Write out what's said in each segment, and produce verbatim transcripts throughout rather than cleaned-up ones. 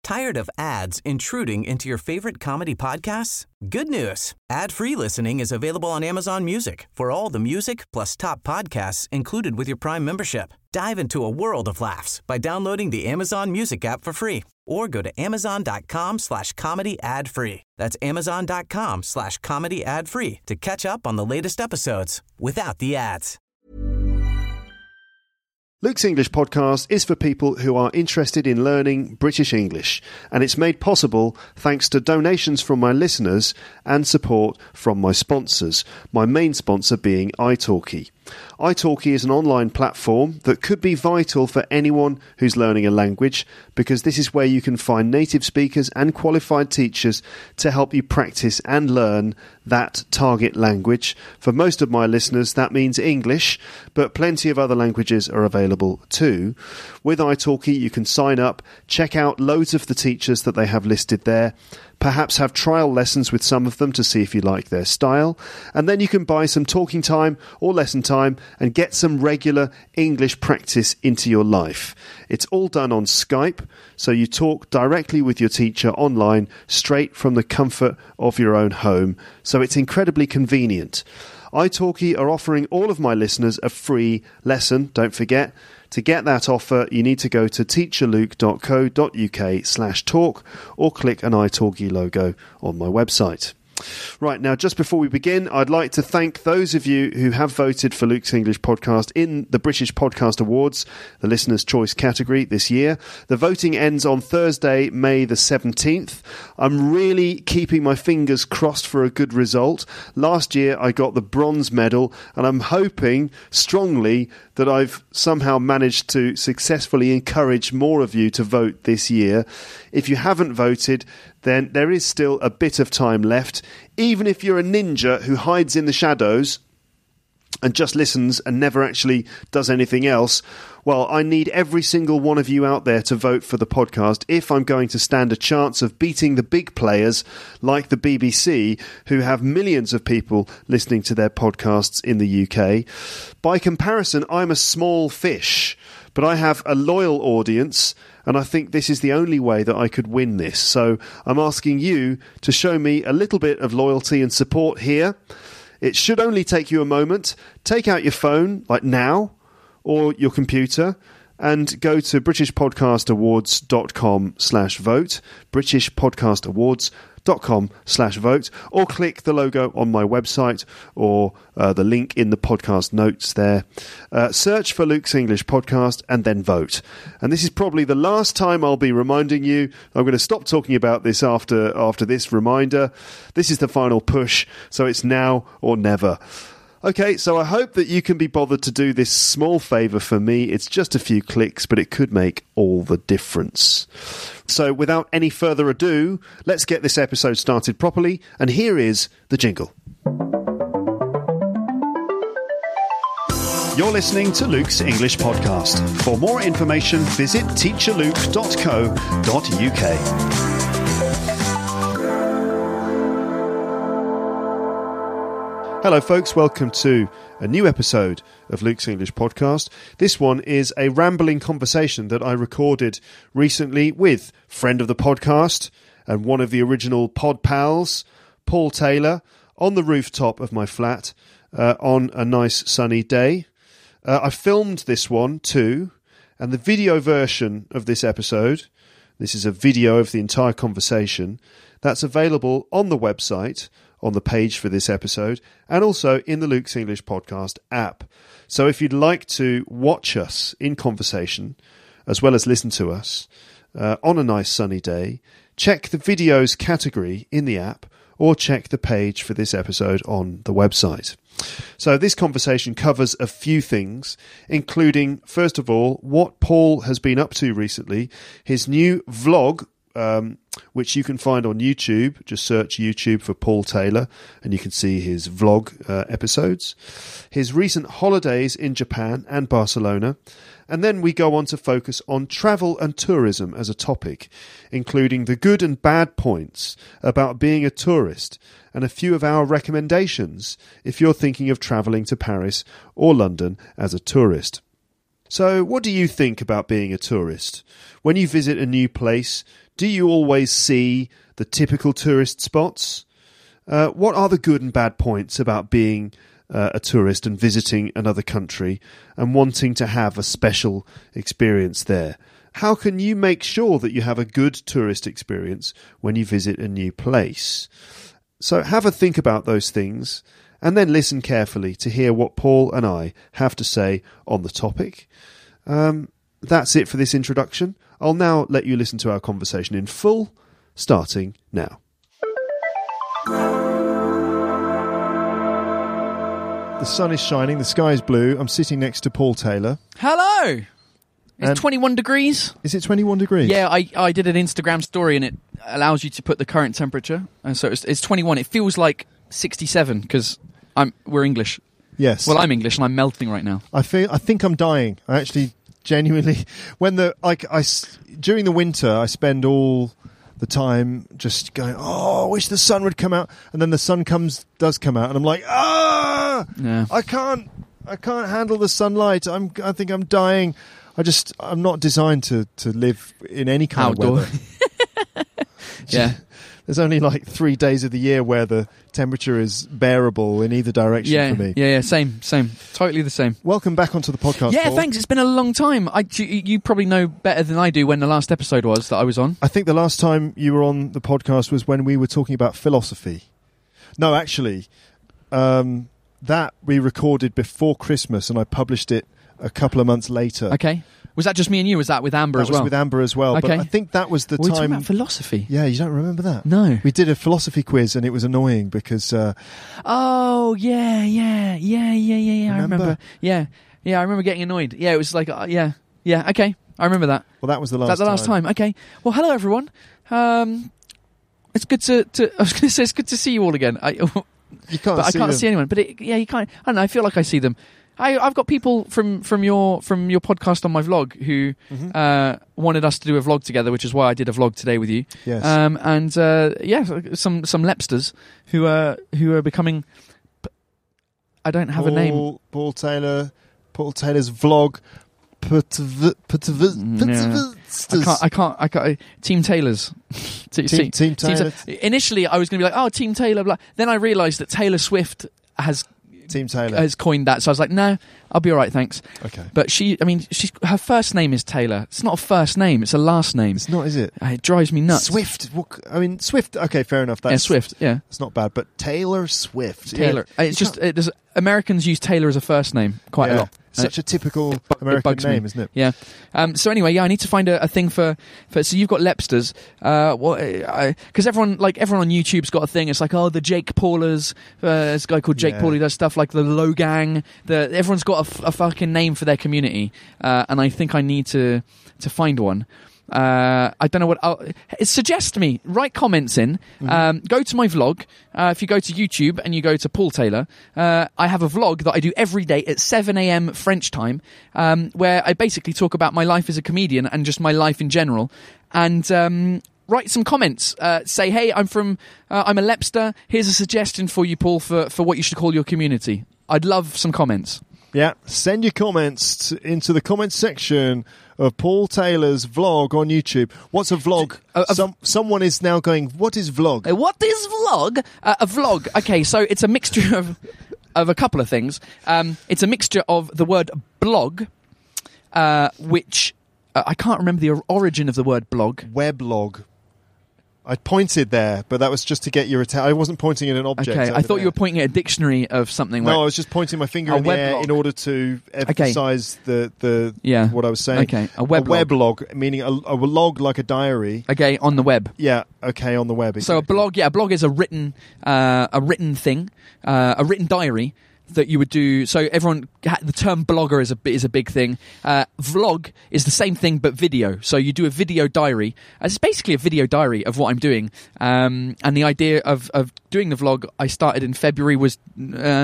Tired of ads intruding into your favorite comedy podcasts? Good news. Ad-free listening is available on Amazon Music for all the music plus top podcasts included with your Prime membership. Dive into a world of laughs by downloading the Amazon Music app for free or go to amazon.com slash comedy ad free. That's amazon.com slash comedy ad free to catch up on the latest episodes without the ads. Luke's English Podcast is for people who are interested in learning British English, and it's made possible thanks to donations from my listeners and support from my sponsors, my main sponsor being italki. italki is an online platform that could be vital for anyone who's learning a language, because this is where you can find native speakers and qualified teachers to help you practice and learn that target language. For most of my listeners, that means English, but plenty of other languages are available too. With italki, you can sign up, check out loads of the teachers that they have listed there, perhaps have trial lessons with some of them to see if you like their style, and then you can buy some talking time or lesson time and get some regular English practice into your life. It's all done on Skype, so you talk directly with your teacher online straight from the comfort of your own home, so it's incredibly convenient. italki are offering all of my listeners a free lesson, don't forget. To get that offer, you need to go to teacherluke.co.uk slash talk or click an italki logo on my website. Right, now just before we begin, I'd like to thank those of you who have voted for Luke's English Podcast in the British Podcast Awards, the Listener's Choice category this year. The voting ends on Thursday, May the seventeenth. I'm really keeping my fingers crossed for a good result. Last year I got the bronze medal, and I'm hoping strongly that I've somehow managed to successfully encourage more of you to vote this year. If you haven't voted, then there is still a bit of time left. Even if you're a ninja who hides in the shadows and just listens and never actually does anything else, well, I need every single one of you out there to vote for the podcast if I'm going to stand a chance of beating the big players like the B B C, who have millions of people listening to their podcasts in the U K. By comparison, I'm a small fish, but I have a loyal audience, and I think this is the only way that I could win this. So I'm asking you to show me a little bit of loyalty and support here. It should only take you a moment. Take out your phone, like now, or your computer, and go to britishpodcastawards.com slash vote, britishpodcastawards.com slash vote, or click the logo on my website or uh, the link in the podcast notes there. Uh, search for Luke's English Podcast and then vote. And this is probably the last time I'll be reminding you. I'm going to stop talking about this after after this reminder. This is the final push, so it's now or never. Okay, so I hope that you can be bothered to do this small favour for me. It's just a few clicks, but it could make all the difference. So without any further ado, let's get this episode started properly, and here is the jingle. You're listening to Luke's English Podcast. For more information, visit teacherluke dot co dot uk. Hello folks, welcome to a new episode of Luke's English Podcast. This one is a rambling conversation that I recorded recently with friend of the podcast and one of the original pod pals, Paul Taylor, on the rooftop of my flat uh, on a nice sunny day. Uh, I filmed this one too, and the video version of this episode, this is a video of the entire conversation, that's available on the website, on the page for this episode, and also in the Luke's English Podcast app. So if you'd like to watch us in conversation, as well as listen to us uh, on a nice sunny day, check the videos category in the app, or check the page for this episode on the website. So this conversation covers a few things, including, first of all, what Paul has been up to recently, his new vlog, Um, which you can find on YouTube. Just search YouTube for Paul Taylor and you can see his vlog uh, episodes. His recent holidays in Japan and Barcelona. And then we go on to focus on travel and tourism as a topic, including the good and bad points about being a tourist and a few of our recommendations if you're thinking of travelling to Paris or London as a tourist. So what do you think about being a tourist? When you visit a new place, Do you always see the typical tourist spots? Uh, what are the good and bad points about being uh, a tourist and visiting another country and wanting to have a special experience there? How can you make sure that you have a good tourist experience when you visit a new place? So have a think about those things and then listen carefully to hear what Paul and I have to say on the topic. Um, that's it for this introduction. I'll now let you listen to our conversation in full, starting now. The sun is shining, the sky is blue. I'm sitting next to Paul Taylor. Hello! It's And- twenty-one degrees. Is it twenty-one degrees? Yeah, I, I did an Instagram story and it allows you to put the current temperature. And so it's, it's twenty-one. It feels like sixty-seven because I'm we're English. Yes. Well, I'm English and I'm melting right now. I feel. I think I'm dying. I actually genuinely, when the like I s- during the winter, I spend all the time just going, oh, I wish the sun would come out, and then the sun comes, does come out, and I'm like, ah, Yeah. I can't, I can't handle the sunlight. I'm, I think I'm dying. I just, I'm not designed to to live in any kind Outdoor. of weather. Yeah. There's only like three days of the year where the temperature is bearable in either direction Yeah, for me. yeah, yeah, same, same. Totally the same. Welcome back onto the podcast. Yeah, Paul. thanks. It's been a long time. I, you, you probably know better than I do when the last episode was that I was on. I think the last time you were on the podcast was when we were talking about philosophy. No, actually, um, that we recorded before Christmas and I published it a couple of months later. Okay. Was that just me and you? Was that with Amber That as was well? with Amber as well. Okay. But I think that was the Were we talking time. about philosophy? Yeah, you don't remember that? No. We did a philosophy quiz and it was annoying because uh, Oh, yeah, yeah, yeah, yeah, yeah, yeah. I Remember? remember. Yeah, yeah, I remember getting annoyed. Yeah, it was like, uh, yeah, yeah, okay. I remember that. well, that was the last. That's the last time. Okay. Well, hello, everyone. Um, it's good to, to I was going to say, it's good to see you all again. I, You can't. but I see can't them. see anyone. But it, yeah, you can't. I don't know. I feel like I see them. I, I've got people from, from your from your podcast on my vlog who Mhm. uh, wanted us to do a vlog together, which is why I did a vlog today with you. Yes. Um, and uh, yeah, some some Lepsters who are who are becoming. I don't have Paul, a name. Paul Taylor. Paul Taylor's vlog. Putv- putv- Mm, yeah. I can't. I can't. I can't. Team Taylors. T- Team, Team Team Taylor. Ta- Initially, I was going to be like, "Oh, Team Taylor." Blah. Then I realised that Taylor Swift has Team Taylor. has coined that, so I was like, "No, I'll be all right, thanks." Okay. But she, I mean, she's her first name is Taylor. It's not a first name; it's a last name. It's not, is it? Uh, It drives me nuts. Swift. Well, I mean, Swift. Okay, fair enough. That's yeah, Swift. Yeah, It's not bad, but Taylor Swift. Taylor. Yeah. Uh, It's You just it, there's, Americans use Taylor as a first name quite yeah. a lot. Such a typical bu- it American bugs me. name, isn't it? Yeah. Um, so anyway, yeah, I need to find a, a thing for, for. So you've got Lepsters. Uh, what? Because everyone, like everyone on YouTube's got a thing. It's like, oh, the Jake Paulers. Uh, there's a guy called Jake Yeah. Paul who does stuff like the Low Gang. The everyone's got a, f- a fucking name for their community, uh, and I think I need to to find one. Uh, I don't know what. I'll, suggest to me. Write comments in. Mm-hmm. Um, go to my vlog. Uh, if you go to YouTube and you go to Paul Taylor, uh, I have a vlog that I do every day at seven a.m. French time, um, where I basically talk about my life as a comedian and just my life in general. And um, write some comments. Uh, say, hey, I'm from. Uh, I'm a Lepster. Here's a suggestion for you, Paul, for for what you should call your community. I'd love some comments. Yeah. Send your comments t- into the comments section of Paul Taylor's vlog on YouTube. What's a vlog? A- a- Some someone is now going, what is vlog? Uh, What is vlog? Uh, a vlog. Okay, so it's a mixture of of a couple of things. Um, it's a mixture of the word blog, uh, which uh, I can't remember the or- origin of the word blog. Weblog. I pointed there, but that was just to get your attention. I wasn't pointing at an object. Okay, I over thought there. you were pointing at a dictionary of something. No, I where, was just pointing my finger A in the air weblog. in order to emphasise the, the Yeah. what I was saying. Okay, a weblog. weblog, meaning a, a log like a diary. okay, on the web. Yeah, okay, on the web. So a exactly. blog, yeah, a blog is a written, uh, a written thing, uh, a written diary that you would do. So everyone, the term blogger is a is a big thing. Uh, vlog is the same thing but video. So you do a video diary. It's basically a video diary of what I'm doing. Um, and the idea of of doing the vlog I started in February was uh,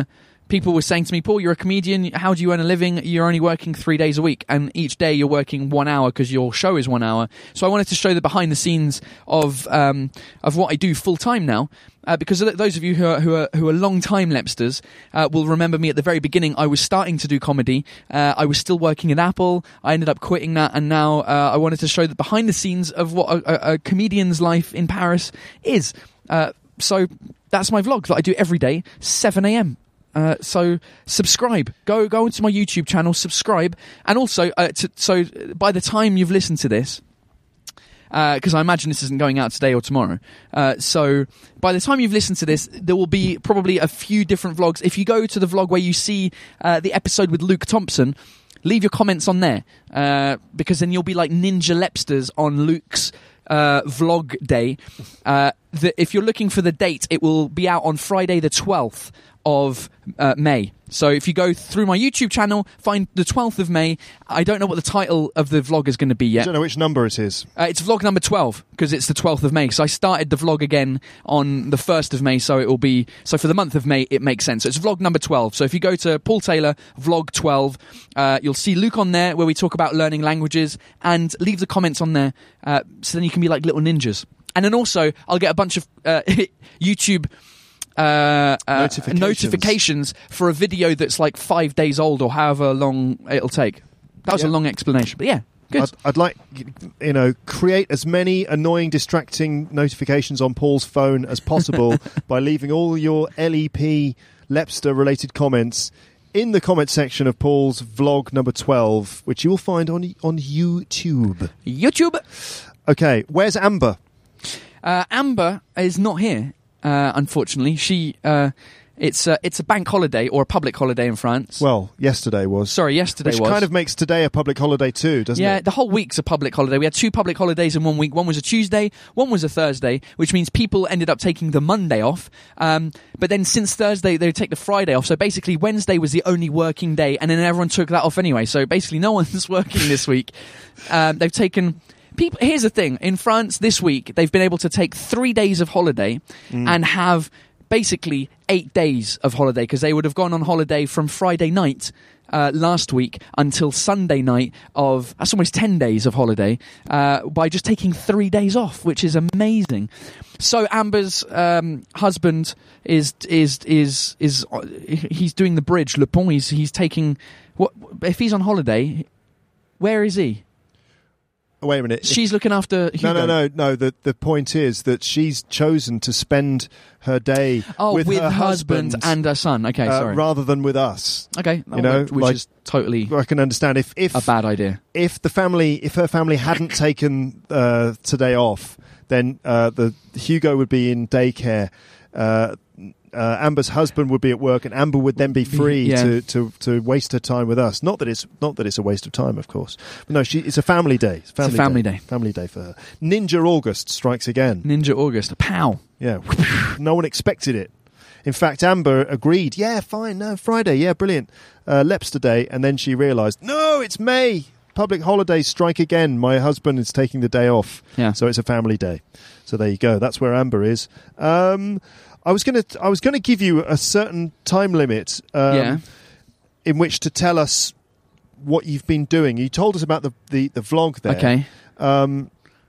people were saying to me, Paul, you're a comedian. How do you earn a living? You're only working three days a week, and each day you're working one hour because your show is one hour. So I wanted to show the behind the scenes of um, of what I do full time now. Uh, because those of you who are who are, who are long time Lepsters uh, will remember me at the very beginning. I was starting to do comedy. Uh, I was still working at Apple. I ended up quitting that, and now uh, I wanted to show the behind the scenes of what a, a, a comedian's life in Paris is. Uh, so that's my vlog that I do every day, seven a.m. Uh, so subscribe. Go go into my YouTube channel, subscribe, and also uh, to, so by the time you've listened to this. Because uh, I imagine this isn't going out today or tomorrow. Uh, so by the time you've listened to this, there will be probably a few different vlogs. If you go to the vlog where you see uh, the episode with Luke Thompson, leave your comments on there. Uh, because then you'll be like Ninja Lepsters on Luke's uh, vlog day. Uh, the, if you're looking for the date, it will be out on Friday the twelfth of uh, May. So if you go through my YouTube channel, find the twelfth of May. I don't know what the title of the vlog is going to be yet. I don't know which number it is. Uh, it's vlog number twelve, because it's the twelfth of May. So I started the vlog again on the first of May, so it will be... So for the month of May, it makes sense. So it's vlog number twelve. So if you go to Paul Taylor, vlog twelve, uh, you'll see Luke on there, where we talk about learning languages, and leave the comments on there, uh, so then you can be like little ninjas. And then also, I'll get a bunch of uh, YouTube... Uh, uh, notifications. notifications for a video that's like five days old or however long it'll take. That was yeah. a long explanation, but yeah, good. I'd, I'd like, you know, create as many annoying, distracting notifications on Paul's phone as possible by leaving all your L E P Lepster-related comments in the comment section of Paul's vlog number twelve, which you will find on on YouTube. YouTube. Okay, where's Amber? Uh, Amber is not here. Uh, unfortunately, she uh, it's uh, it's a bank holiday or a public holiday in France. Well, yesterday was. Sorry, yesterday which was. Which kind of makes today a public holiday too, doesn't yeah, it? Yeah, the whole week's a public holiday. We had two public holidays in one week. One was a Tuesday, one was a Thursday, which means people ended up taking the Monday off. Um, but then since Thursday, they would take the Friday off. So basically, Wednesday was the only working day, and then everyone took that off anyway. So basically, no one's working this week. Um, they've taken... People, here's the thing. In France this week, they've been able to take three days of holiday mm. and have basically eight days of holiday, because they would have gone on holiday from Friday night uh, last week until Sunday night of... That's almost ten days of holiday uh, by just taking three days off, which is amazing. So Amber's um, husband is... is is is uh, he's doing the bridge, Le Pont. He's, he's taking... What if he's on holiday, where is he? Wait a minute. She's looking after Hugo. No, no, no, no. The the point is that she's chosen to spend her day oh, with, with her husband, husband and her son. Okay, uh, sorry. Rather than with us. Okay, you know, which like, is totally. I can understand if if a bad idea. If the family, if her family hadn't taken uh, today off, then uh, the Hugo would be in daycare. Uh, Uh, Amber's husband would be at work, and Amber would then be free yeah. to, to, to waste her time with us. Not that it's not that it's a waste of time, of course. But no, she, it's a family day. It's, family it's a family day. day. Family day for her. Ninja August strikes again. Ninja August. Pow. Yeah. No one expected it. In fact, Amber agreed. Yeah, fine. No, Friday. Yeah, brilliant. Uh, Lepster Day. And then she realised, no, it's May. Public holidays strike again. My husband is taking the day off. Yeah. So it's a family day. So there you go. That's where Amber is. Um... I was going to I was going to give you a certain time limit um, yeah. in which to tell us what you've been doing. You told us about the, the, the vlog there. Okay. Um,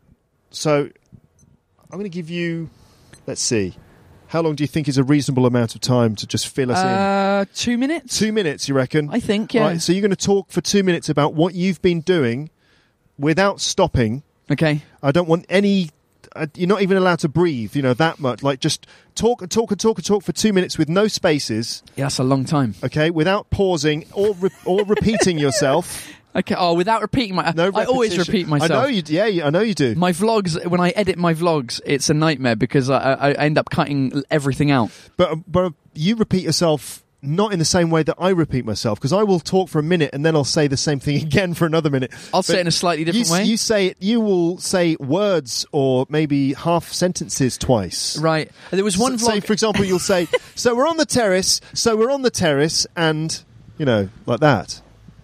so I'm going to give you, let's see, how long do you think is a reasonable amount of time to just fill us uh, in? Two minutes? Two minutes, you reckon? I think, yeah. Right, so you're going to talk for two minutes about what you've been doing without stopping. Okay. I don't want any... Uh, you're not even allowed to breathe, you know, that much. Like, just talk and talk and talk and talk for two minutes with no spaces. Yeah, that's a long time. Okay, without pausing or re- or repeating yourself. Okay, oh, without repeating my... No I always repetition. repeat myself. I know you. Yeah, I know you do. My vlogs, when I edit my vlogs, it's a nightmare because I, I, I end up cutting everything out. But but you repeat yourself. Not in the same way that I repeat myself, because I will talk for a minute and then I'll say the same thing again for another minute. I'll but say it in a slightly different you, way. You say it. You will say words or maybe half sentences twice. Right. There was one so, vlog. Say, for example, you'll say, "So we're on the terrace. So we're on the terrace," and you know, like that.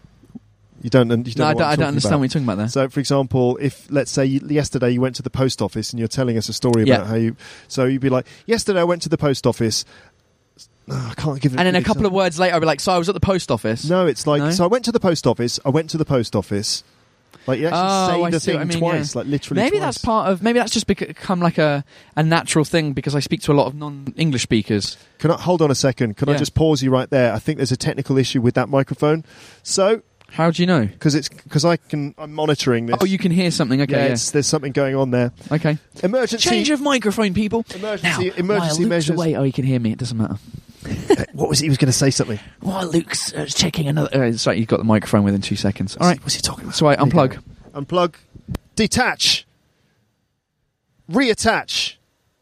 You don't. You don't no, know I what don't, I'm I don't understand about. what you're talking about there. So, for example, if let's say you, yesterday you went to the post office and you're telling us a story Yeah. about how you, so you'd be like, "Yesterday I went to the post office." Oh, I can't give it. And then a couple of words later, I'll be like, so I was at the post office. No, it's like, No? so I went to the post office. I went to the post office. Like, you actually Oh, say I the see thing what I mean, twice, yeah. like literally Maybe twice. that's part of. Maybe that's just become like a, a natural thing because I speak to a lot of non-English speakers. Can I hold on a second? Can I Yeah. just pause you right there? I think there's a technical issue with that microphone. So, How do you know? because it's because I can, I'm monitoring this. Oh, you can hear something. Okay, yeah, yeah. It's, there's something going on there. Okay. Emergency. Change of microphone, people. Emergency- now, emergency while Luke's measures. away, oh, he can hear me. It doesn't matter. What was he? He was going to say something. While Luke's uh, checking another. Uh, sorry, you've got the microphone within two seconds. All right. What's he talking about? So I There you unplug. go. Unplug. Detach. Reattach.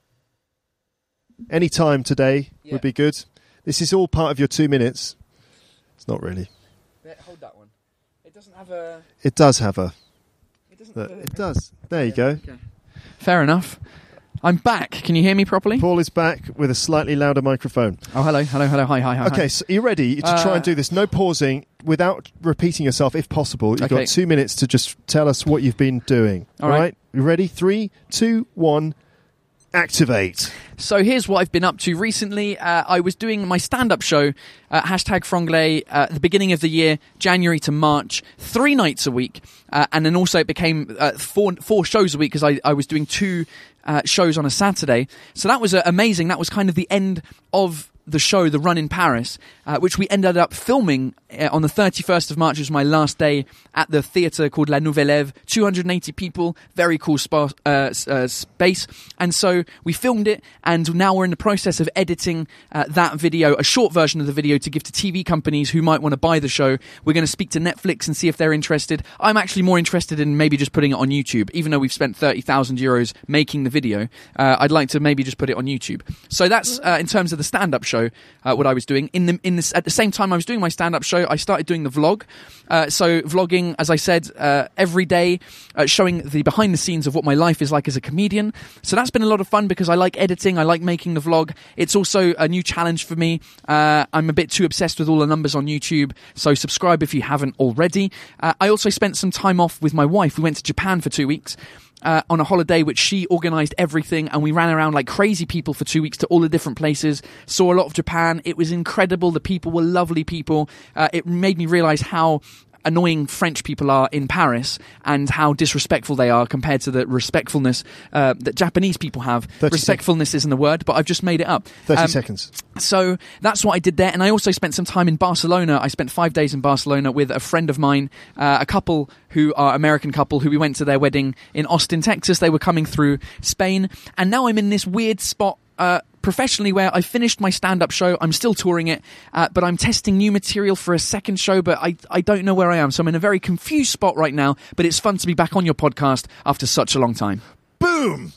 Any time today Yeah. would be good. This is all part of your two minutes. It's not really. Hold that one. It doesn't have a. It does have a. It doesn't. But it does. There you go. Fair enough. I'm back. Can you hear me properly? Paul is back with a slightly louder microphone. Oh, hello, hello, hello. Hi, hi, hi. Okay, hi. so are you ready to try Uh, and do this? No pausing, without repeating yourself, if possible. You've Okay. got two minutes to just tell us what you've been doing. All All right. right? You ready? Three, two, one, activate. So here's what I've been up to recently. Uh, I was doing my stand-up show, uh, hashtag Franglais, uh, at the beginning of the year, January to March, three nights a week. Uh, and then also it became uh, four four shows a week because I, I was doing two uh, shows on a Saturday. So that was uh, amazing. That was kind of the end of the show, the run in Paris, uh, which we ended up filming uh, on the thirty-first of March, was my last day at the theatre called La Nouvelle Ève. two hundred eighty people, very cool spa- uh, uh, space. And so we filmed it, and now we're in the process of editing uh, that video, a short version of the video, to give to T V companies who might want to buy the show. We're going to speak to Netflix and see if they're interested. I'm actually more interested in maybe just putting it on YouTube, even though we've spent thirty thousand euros making the video. Uh, I'd like to maybe just put it on YouTube. So that's uh, in terms of the stand-up show. Uh, what I was doing in the in this at the same time I was doing my stand-up show, I started doing the vlog. Uh, so vlogging, as I said, uh, every day, uh, showing the behind the scenes of what my life is like as a comedian. So that's been a lot of fun because I like editing, I like making the vlog. It's also a new challenge for me. Uh, I'm a bit too obsessed with all the numbers on YouTube, so subscribe if you haven't already. Uh, I also spent some time off with my wife. We went to Japan for two weeks. Uh, on a holiday, which she organised everything, and we ran around like crazy people for two weeks to all the different places, saw a lot of Japan. It was incredible. The people were lovely people. Uh, it made me realise how annoying French people are in Paris and how disrespectful they are compared to the respectfulness uh, that Japanese people have. Respectfulness isn't a word, but I've just made it up. thirty Um, seconds. So that's what I did there, and I also spent some time in Barcelona. I spent five days in Barcelona with a friend of mine, uh, a couple who are American couple who we went to their wedding in Austin, Texas. They were coming through Spain, and now I'm in this weird spot uh, professionally where I finished my stand-up show. I'm still touring it, uh, but I'm testing new material for a second show, but I, I don't know where I am. So I'm in a very confused spot right now, but it's fun to be back on your podcast after such a long time. Boom!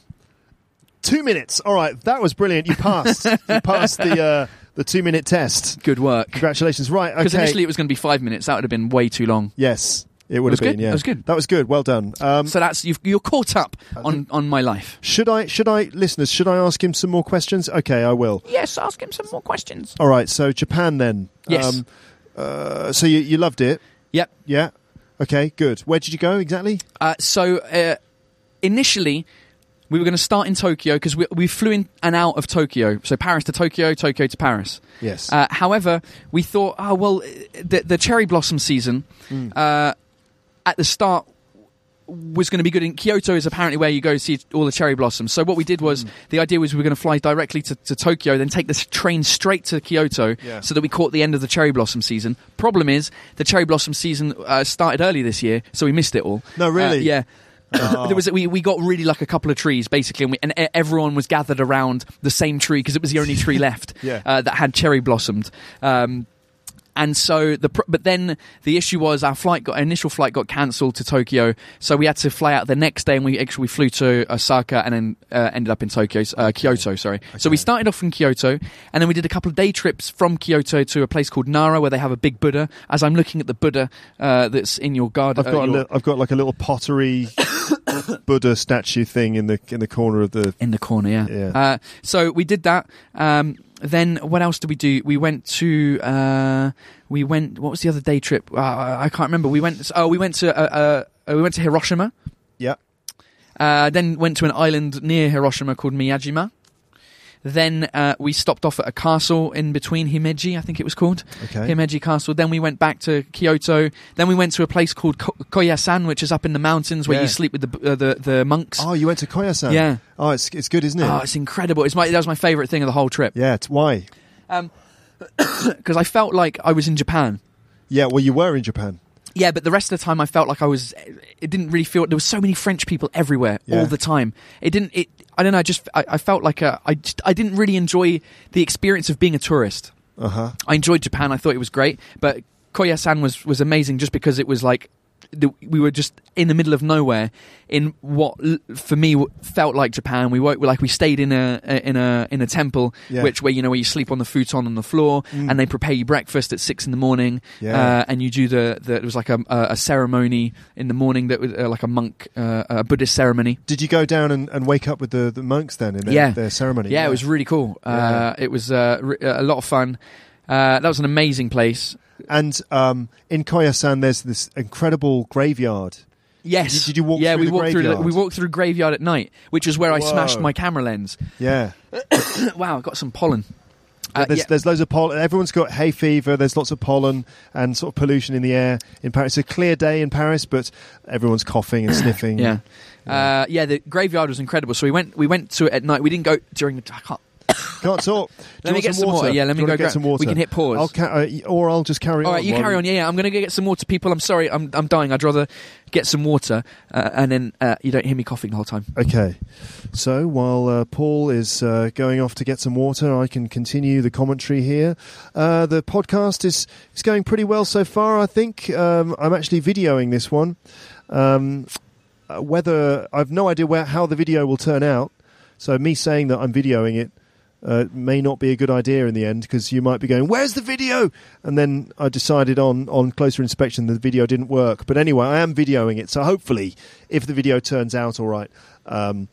Two minutes. All right, that was brilliant. You passed. You passed the uh, the two minute test. Good work. Congratulations. Right, Because okay. initially it was going to be five minutes. That would have been way too long. Yes, it would was have been. good. Yeah, That was good. That was good. Well done. Um, So that's you've, you're caught up on, on my life. should I, should I, listeners, should I ask him some more questions? Okay, I will. Yes, ask him some more questions. All right, so Japan then. Yes. Um, uh, so you, you loved it? Yep. Yeah. Okay, good. Where did you go exactly? Uh, so uh, initially, we were going to start in Tokyo because we, we flew in and out of Tokyo. So Paris to Tokyo, Tokyo to Paris. Yes. Uh, however, we thought, oh, well, the, the cherry blossom season Mm. uh, at the start was going to be good. In Kyoto is apparently where you go to see all the cherry blossoms. So what we did was, Mm. the idea was we were going to fly directly to, to Tokyo, then take the s- train straight to Kyoto, Yeah. so that we caught the end of the cherry blossom season. Problem is, the cherry blossom season uh, started early this year, so we missed it all. No, really? Uh, yeah. Oh. There was we we got really like a couple of trees basically, and, we, and e- everyone was gathered around the same tree because it was the only tree left Yeah. uh, that had cherry blossomed. Um, And so the pr- but then the issue was our flight got our initial flight got cancelled to Tokyo, so we had to fly out the next day, and we actually we flew to Osaka and then uh, ended up in Tokyo, uh, Kyoto. Sorry. So we started off from Kyoto, and then we did a couple of day trips from Kyoto to a place called Nara, where they have a big Buddha. As I'm looking at the Buddha uh, that's in your garden, I've got uh, a your- li- I've got like a little pottery Buddha statue thing in the in the corner of the. in the corner, yeah. Yeah. Uh, so we did that. Um, then what else did we do? We went to uh, we went. What was the other day trip? Uh, I can't remember. We went. Oh, we went to uh, uh, we went to Hiroshima. Yeah. Uh, then went to an island near Hiroshima called Miyajima. Then uh, we stopped off at a castle in between Himeji, I think it was called. Okay. Himeji Castle. Then we went back to Kyoto. Then we went to a place called Ko- Koyasan, which is up in the mountains where Yeah. you sleep with the uh, the, the monks. Oh, you went to Koyasan? Yeah. Oh, it's it's good, isn't it? Oh, it's incredible. It's my that was my favourite thing of the whole trip. Yeah, it's, why? Because I felt like I was in Japan. Yeah, well, you were in Japan. Yeah, but the rest of the time I felt like I was. It didn't really feel. There was so many French people everywhere Yeah. all the time. It didn't. It. I don't know. I just. I, I felt like a. I. Just, I didn't really enjoy the experience of being a tourist. Uh-huh. I enjoyed Japan. I thought it was great, but Koyasan was was amazing just because it was like. The, we were just in the middle of nowhere in what l- for me w- felt like Japan. We were like we stayed in a, a in a in a temple, Yeah. which where you know where you sleep on the futon on the floor, Mm. and they prepare you breakfast at six in the morning. Yeah. Uh, and you do the, the it was like a, a, a ceremony in the morning that was uh, like a monk uh, a Buddhist ceremony. Did you go down and, and wake up with the, the monks then in their, Yeah. their ceremony? Yeah, it was really cool. Uh, it was uh, re- a lot of fun. Uh, that was an amazing place. And um, in Koyasan, there's this incredible graveyard. Yes. Did- did you walk yeah, through we the walked through. graveyard? We walked through graveyard at night, which is where I Whoa. smashed my camera lens. Yeah. Wow, I got some pollen. Uh, there's, yeah. there's loads of pollen. Everyone's got hay fever. There's lots of pollen and sort of pollution in the air in Paris. It's a clear day in Paris, but everyone's coughing and sniffing. Yeah. Uh, yeah, the graveyard was incredible. So we went we went to it at night. We didn't go during the I can't Can't talk. Do Let you me want get some water. Yeah, let Do me you go wanna get grab- some water. we can hit pause. I'll ca- uh, or I'll just carry All on. right, you while carry on. Yeah, yeah, I'm going to go get some water. People, I'm sorry, I'm I'm dying. I'd rather get some water uh, and then uh, you don't hear me coughing the whole time. Okay, so while uh, Paul is uh, going off to get some water, I can continue the commentary here. Uh, the podcast is, is going pretty well so far, I think. Um, I'm actually videoing this one. Um, uh, whether I've no idea where how the video will turn out, so me saying that I'm videoing it Uh, may not be a good idea in the end, because you might be going, where's the video? And then I decided on, on closer inspection the video didn't work. But anyway, I am videoing it, so hopefully, if the video turns out all right, um,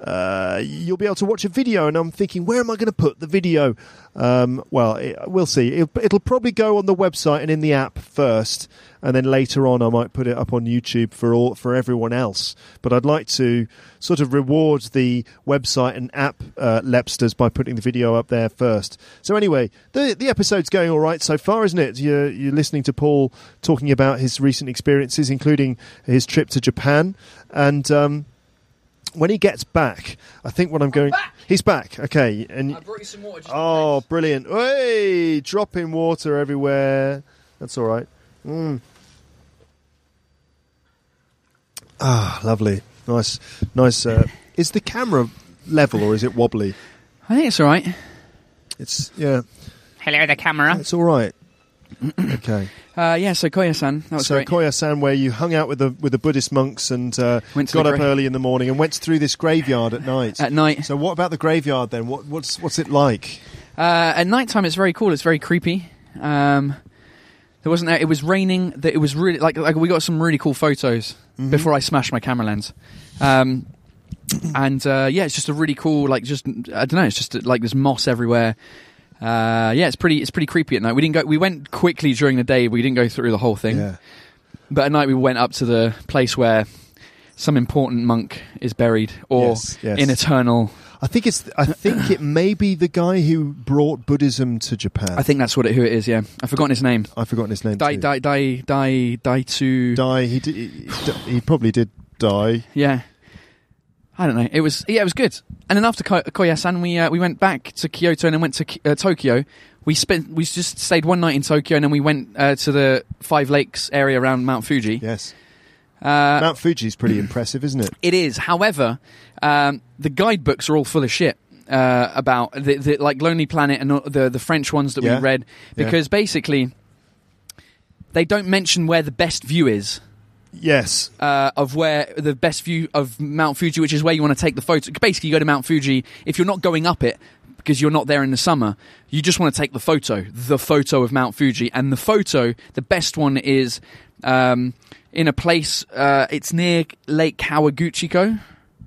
uh, you'll be able to watch a video. And I'm thinking, where am I going to put the video? Um, well, it, we'll see. It, it'll probably go on the website and in the app first, and then later on I might put it up on YouTube for all for everyone else. But I'd like to sort of reward the website and app uh, Lepsters by putting the video up there first. So anyway, the the episode's going all right so far, isn't it? You're, you're listening to Paul talking about his recent experiences, including his trip to Japan. And um, when he gets back, I think what I'm going... back! He's back, okay. And I brought you some water. Just oh, brilliant. Hey, dropping water everywhere. That's all right. Mm. Ah, lovely. Nice. Nice. Uh, is the camera level or is it wobbly? I think it's all right. It's, yeah, Hello, the camera. it's all right. Okay. Uh, yeah, so Koya-san, that was So great. Koya-san, where you hung out with the with the Buddhist monks and uh, Went to got the up gra- early in the morning and went through this graveyard at night. At night. So what about the graveyard then? What, what's what's it like? Uh, at night time, it's very cool. It's very creepy. Um, there wasn't. It was raining. That it was really like like we got some really cool photos Mm-hmm. before I smashed my camera lens. Um, and uh, yeah, it's just a really cool. Like just I don't know. It's just like there's moss everywhere. Uh, yeah, it's pretty. It's pretty creepy at night. We didn't go. We went quickly during the day. We didn't go through the whole thing. Yeah. But at night we went up to the place where some important monk is buried, or Yes, yes. in eternal. I think it's. I think it may be the guy who brought Buddhism to Japan. I think that's what it, who it is. Yeah, I've forgotten his name. I've forgotten his name. Dai too. Dai Dai Dai Daitsu. Die. He did, he, he probably did die. Yeah, I don't know. It was yeah, it was good. And then after Ko- Koyasan, we uh, we went back to Kyoto and then went to Ki- uh, Tokyo. We spent we just stayed one night in Tokyo and then we went uh, to the Five Lakes area around Mount Fuji. Yes. Uh, Mount Fuji's pretty impressive, isn't it? It is. However, um, the guidebooks are all full of shit uh, about the, the like Lonely Planet and the the French ones that Yeah. we read, Yeah. because basically they don't mention where the best view is. Yes. Uh, of where the best view of Mount Fuji, which is where you want to take the photo. Basically, you go to Mount Fuji if you're not going up it because you're not there in the summer. You just want to take the photo, the photo of Mount Fuji, and the photo, the best one is um, in a place. Uh, it's near Lake Kawaguchiko.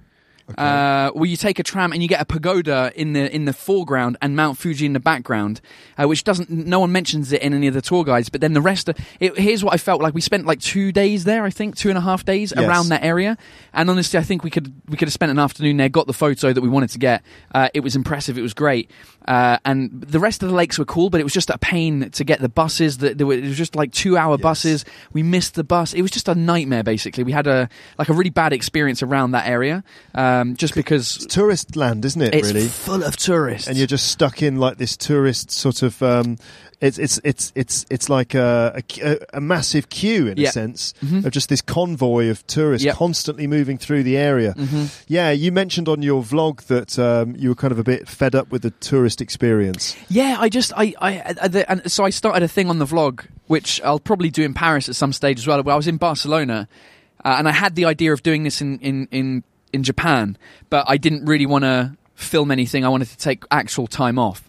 Okay. Uh, where you take a tram and you get a pagoda in the in the foreground and Mount Fuji in the background, uh, which doesn't. No one mentions it in any of the tour guides. But then the rest of it, here's what I felt like. We spent like two days there. I think two and a half days Yes. around that area. And honestly, I think we could we could have spent an afternoon there. Got the photo that we wanted to get. Uh, it was impressive. It was great. Uh, and the rest of the lakes were cool, but it was just a pain to get the buses. That there were, it was just like two hour Yes. buses. We missed the bus. It was just a nightmare. Basically, we had a like a really bad experience around that area. Um, just because It's tourist land, isn't it? it's really, full of tourists, and you're just stuck in like this tourist sort of. Um, it's it's it's it's it's like a a, a massive queue in Yeah. a sense Mhm. of just this convoy of tourists Yep. constantly moving through the area. Mhm. Yeah, you mentioned on your vlog that um, you were kind of a bit fed up with the tourist experience. Yeah, I just I I, I the, and so I started a thing on the vlog, which I'll probably do in Paris at some stage as well. Where I was in Barcelona, uh, and I had the idea of doing this in in in, in Japan, but I didn't really want to film anything. I wanted to take actual time off.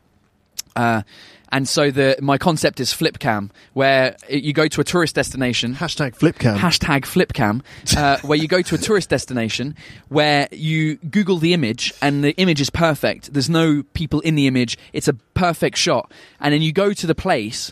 Uh, and so the my concept is Flipcam, where it, you go to a tourist destination. Hashtag Flipcam. Hashtag Flipcam, uh, where you go to a tourist destination where you Google the image and the image is perfect. There's no people in the image. It's a perfect shot. And then you go to the place.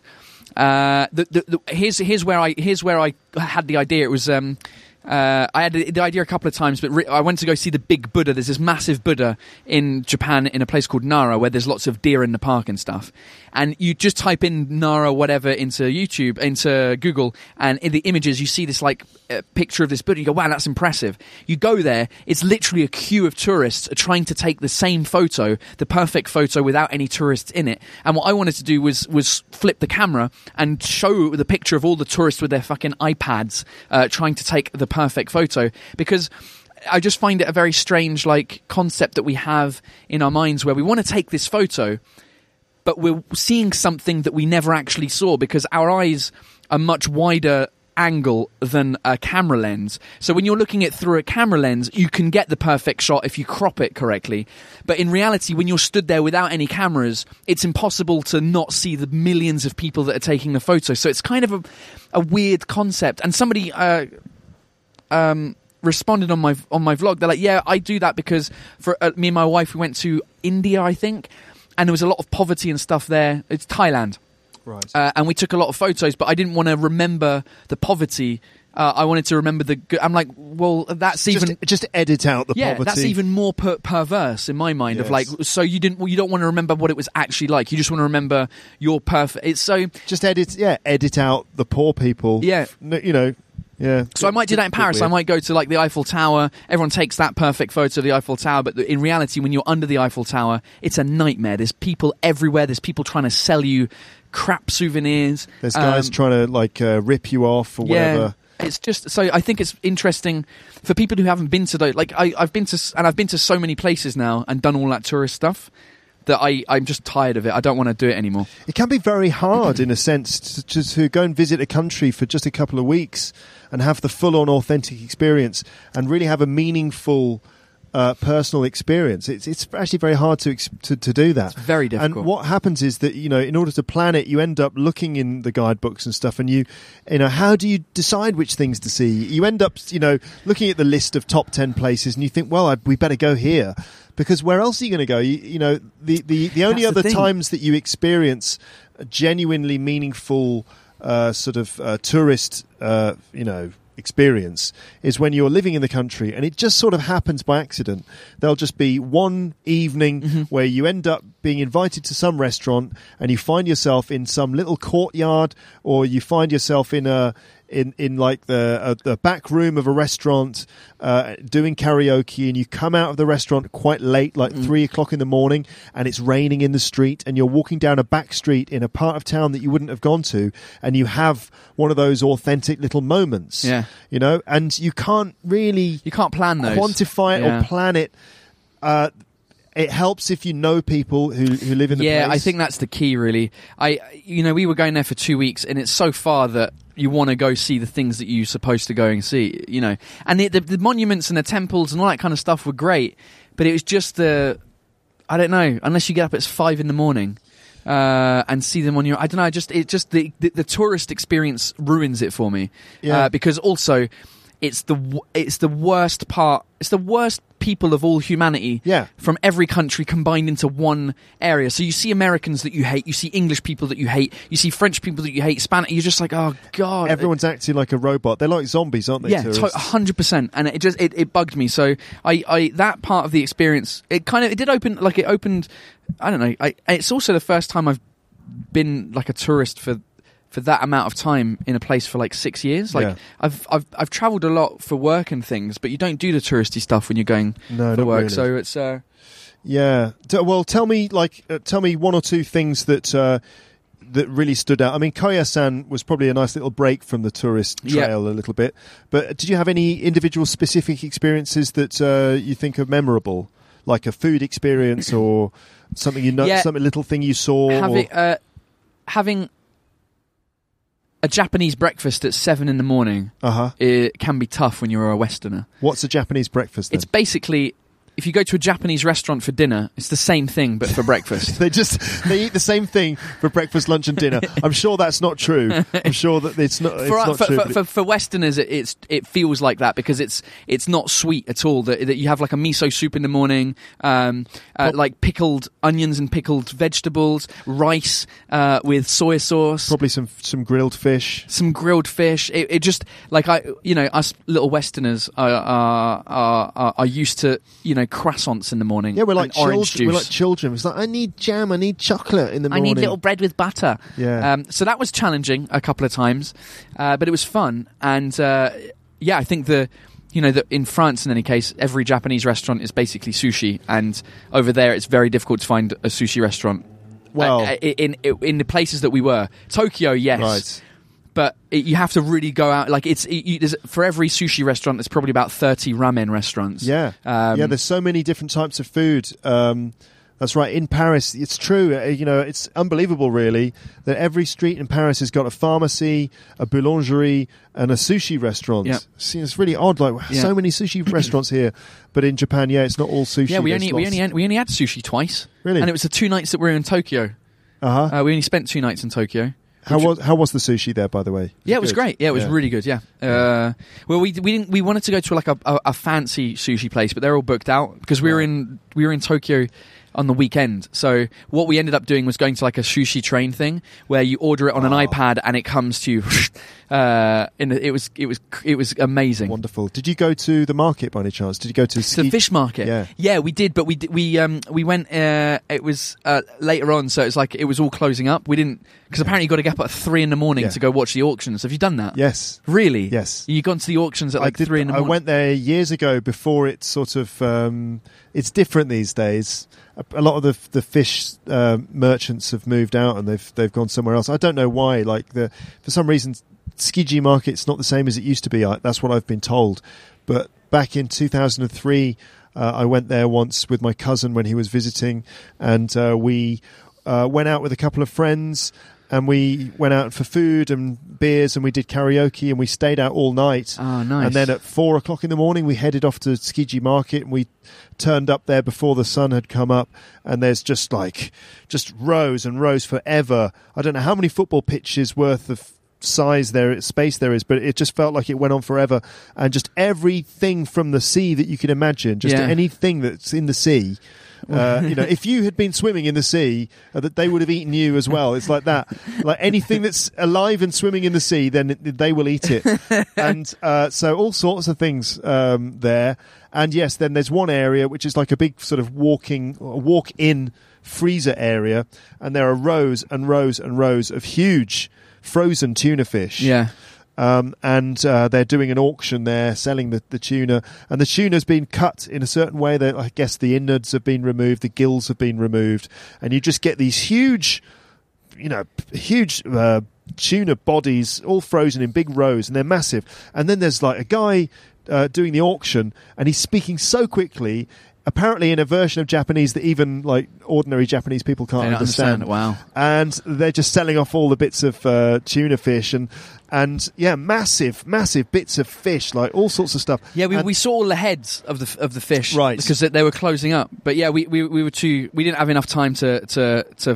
Uh, the, the, the, here's here's where I here's where I had the idea. It was. Um, Uh, I had the idea a couple of times, but re- I went to go see the big Buddha. There's this massive Buddha in Japan in a place called Nara where there's lots of deer in the park and stuff. And you just type in Nara whatever into YouTube, into Google, and in the images you see this like uh, picture of this Buddha. You go, wow, that's impressive. You go there, it's literally a queue of tourists trying to take the same photo, the perfect photo without any tourists in it. And what I wanted to do was was flip the camera and show the picture of all the tourists with their fucking iPads uh, trying to take the perfect photo, because I just find it a very strange like concept that we have in our minds where we want to take this photo but we're seeing something that we never actually saw because our eyes are much wider angle than a camera lens. So when you're looking at through a camera lens, you can get the perfect shot if you crop it correctly. But in reality, when you're stood there without any cameras, it's impossible to not see the millions of people that are taking the photo. So it's kind of a, a weird concept. And somebody uh, um, responded on my on my vlog. They're like, yeah, I do that because for uh, me and my wife, we went to India, I think, and there was a lot of poverty and stuff there. It's Thailand. Right. Uh, and we took a lot of photos, but I didn't want to remember the poverty. Uh, I wanted to remember the good. I'm like, well, that's just, even just edit out the yeah, poverty. that's even more per- perverse in my mind. Yes. Of like, so you didn't, well, you don't want to remember what it was actually like. You just want to remember your perfect. It's so just edit, yeah, edit out the poor people. Yeah. No, you know. Yeah. So I might do that in Paris. I might go to like the Eiffel Tower. Everyone takes that perfect photo of the Eiffel Tower, but in reality, when you're under the Eiffel Tower, it's a nightmare. There's people everywhere. There's people trying to sell you crap souvenirs. There's guys Um, trying to like uh, rip you off or yeah, whatever. it's just so. I think it's interesting for people who haven't been to those. Like I, I've been to, and I've been to so many places now and done all that tourist stuff that I, I'm just tired of it. I don't want to do it anymore. It can be very hard, in a sense, to, to, to go and visit a country for just a couple of weeks and have the full-on authentic experience and really have a meaningful uh, personal experience. It's it's actually very hard to, ex- to to do that. It's very difficult. And what happens is that, you know, in order to plan it, you end up looking in the guidebooks and stuff, and you, you know, how do you decide which things to see? You end up, you know, looking at the list of top ten places, and you think, well, I, we better go here. Because where else are you going to go? You, you know, the, the, the only That's the other thing. times that you experience a genuinely meaningful uh, sort of uh, tourist, uh, you know, experience is when you're living in the country, and it just sort of happens by accident. There'll just be one evening Mm-hmm. where you end up being invited to some restaurant, and you find yourself in some little courtyard, or you find yourself in a in in like the uh, the back room of a restaurant uh, doing karaoke, and you come out of the restaurant quite late, like Mm. three o'clock in the morning, and it's raining in the street, and you're walking down a back street in a part of town that you wouldn't have gone to, and you have one of those authentic little moments. Yeah. You know, and you can't really You can't plan those. quantify it Yeah. or plan it. Uh, it helps if you know people who, who live in the yeah, place. I think that's the key, really. I, you know, we were going there for two weeks, and it's so far that you want to go see the things that you're supposed to go and see. You know, and the, the, the monuments and the temples and all that kind of stuff were great, but it was just the, I don't know, unless you get up at five in the morning uh, and see them on your, I don't know, just it just the the, the tourist experience ruins it for me. Yeah. Uh, because also, it's the w- it's the worst part. It's the worst people of all humanity Yeah. from every country combined into one area. So you see Americans that you hate, you see English people that you hate, you see French people that you hate, Spanish. You're just like, oh god, Everyone's acting like a robot. They're like zombies, aren't they? yeah, tourists? a hundred percent. And it just it, it bugged me. So I, I that part of the experience, it kind of it did open like it opened. I don't know. I, it's also the first time I've been like a tourist for. for that amount of time in a place for like six years. Like Yeah. I've I've I've travelled a lot for work and things, but you don't do the touristy stuff when you're going No, for not work. really. So it's uh Yeah. T- Well, tell me, like, uh, tell me one or two things that uh, that really stood out. I mean, Koyasan was probably a nice little break from the tourist Yeah. trail a little bit. But did you have any individual specific experiences that uh, you think are memorable, like a food experience or something you know, Yeah. some little thing you saw? having or... uh, having a Japanese breakfast at seven in the morning. Uh huh. It can be tough when you're a Westerner. What's a Japanese breakfast then? It's basically, if you go to a Japanese restaurant for dinner, it's the same thing but for breakfast. They just they eat the same thing for breakfast, lunch, and dinner. I'm sure that's not true. I'm sure that it's not. It's For, not for, true. for, but it- for, for Westerners, it, it's it feels like that because it's it's not sweet at all. That, that you have like a miso soup in the morning, um, uh, Prob- like pickled onions and pickled vegetables, rice uh, with soy sauce, Probably some some grilled fish. some grilled fish. It, it just like I, you know, us little Westerners are are, are are are used to you know croissants in the morning. Yeah, we're like and orange children. We're juice. like children. It's like I need jam. I need chocolate in the I morning. need little bread with butter. Yeah. Um, so that was challenging a couple of times, uh, but it was fun. And uh, yeah, I think the, you know, the, in France, in any case, every Japanese restaurant is basically sushi, and over there, it's very difficult to find a sushi restaurant. Well- uh, in, in in the places that we were, Tokyo, yes. Right. But it, you have to really go out. Like it's it, you, there's, for every sushi restaurant, there's probably about thirty ramen restaurants. Yeah, Um, yeah. There's so many different types of food. Um, that's right. In Paris, it's true. Uh, you know, it's unbelievable, really, that every street in Paris has got a pharmacy, a boulangerie, and a sushi restaurant. Yeah. See, it's really odd. Like Yeah. so many sushi restaurants here, but in Japan, yeah, it's not all sushi. Yeah, we There's only we lots- only had, we only had sushi twice. Really? And it was the two nights that we were in Tokyo. Uh-huh. Uh, we only spent two nights in Tokyo. How was how was the sushi there, by the way? Yeah, it was good? great. Yeah, it was Yeah. really good. Yeah. Uh, well, we we didn't we wanted to go to like a, a, a fancy sushi place, but they're all booked out because we were Right. in we were in Tokyo on the weekend. So what we ended up doing was going to like a sushi train thing where you order it on an Oh. iPad and it comes to you. Uh, and it was it was it was amazing. Wonderful. Did you go to the market by any chance? Did you go to The ski- fish market. Yeah. yeah, we did, but we did, we um we went. Uh, it was uh, later on, so it's like it was all closing up. We didn't because apparently you got to get up at three in the morning Yeah. to go watch the auctions. Have you done that? Yes. Really? Yes. You gone to the auctions at like I did, three in the I morning. went there years ago before it's sort of um, it's different these days. A, a lot of the the fish uh, merchants have moved out and they've they've gone somewhere else. I don't know why. Like the for some reason, Tsukiji Market's not the same as it used to be. I, that's what I've been told. But back in two thousand three, uh, I went there once with my cousin when he was visiting, and uh, we uh, went out with a couple of friends. And we went out for food and beers, and we did karaoke, and we stayed out all night. Oh, nice. And then at four o'clock in the morning, we headed off to Tsukiji Market, and we turned up there before the sun had come up. And there's just like, just rows and rows forever. I don't know how many football pitches worth of size there, space there is, but it just felt like it went on forever. And just everything from the sea that you can imagine, just Yeah. anything that's in the sea. Uh, you know, if you had been swimming in the sea, uh, that they would have eaten you as well. It's like that. Like anything that's alive and swimming in the sea, then it, they will eat it. And uh, so all sorts of things um, there. And yes, then there's one area which is like a big sort of walking, walk-in freezer area, and there are rows and rows and rows of huge frozen tuna fish. Yeah. Um, and uh, they're doing an auction there, selling the, the tuna. And the tuna's been cut in a certain way. That I guess the innards have been removed, the gills have been removed, and you just get these huge, you know, p- huge uh, tuna bodies all frozen in big rows, and they're massive. And then there's like a guy uh, doing the auction, and he's speaking so quickly. Apparently in a version of Japanese that even like ordinary Japanese people can't They don't understand. understand it, wow. And they're just selling off all the bits of uh, tuna fish and and yeah, massive, massive bits of fish, like all sorts of stuff. Yeah, we, And- we saw all the heads of the of the fish, Right. Because they, they were closing up. But yeah, we, we we were too. We didn't have enough time to to to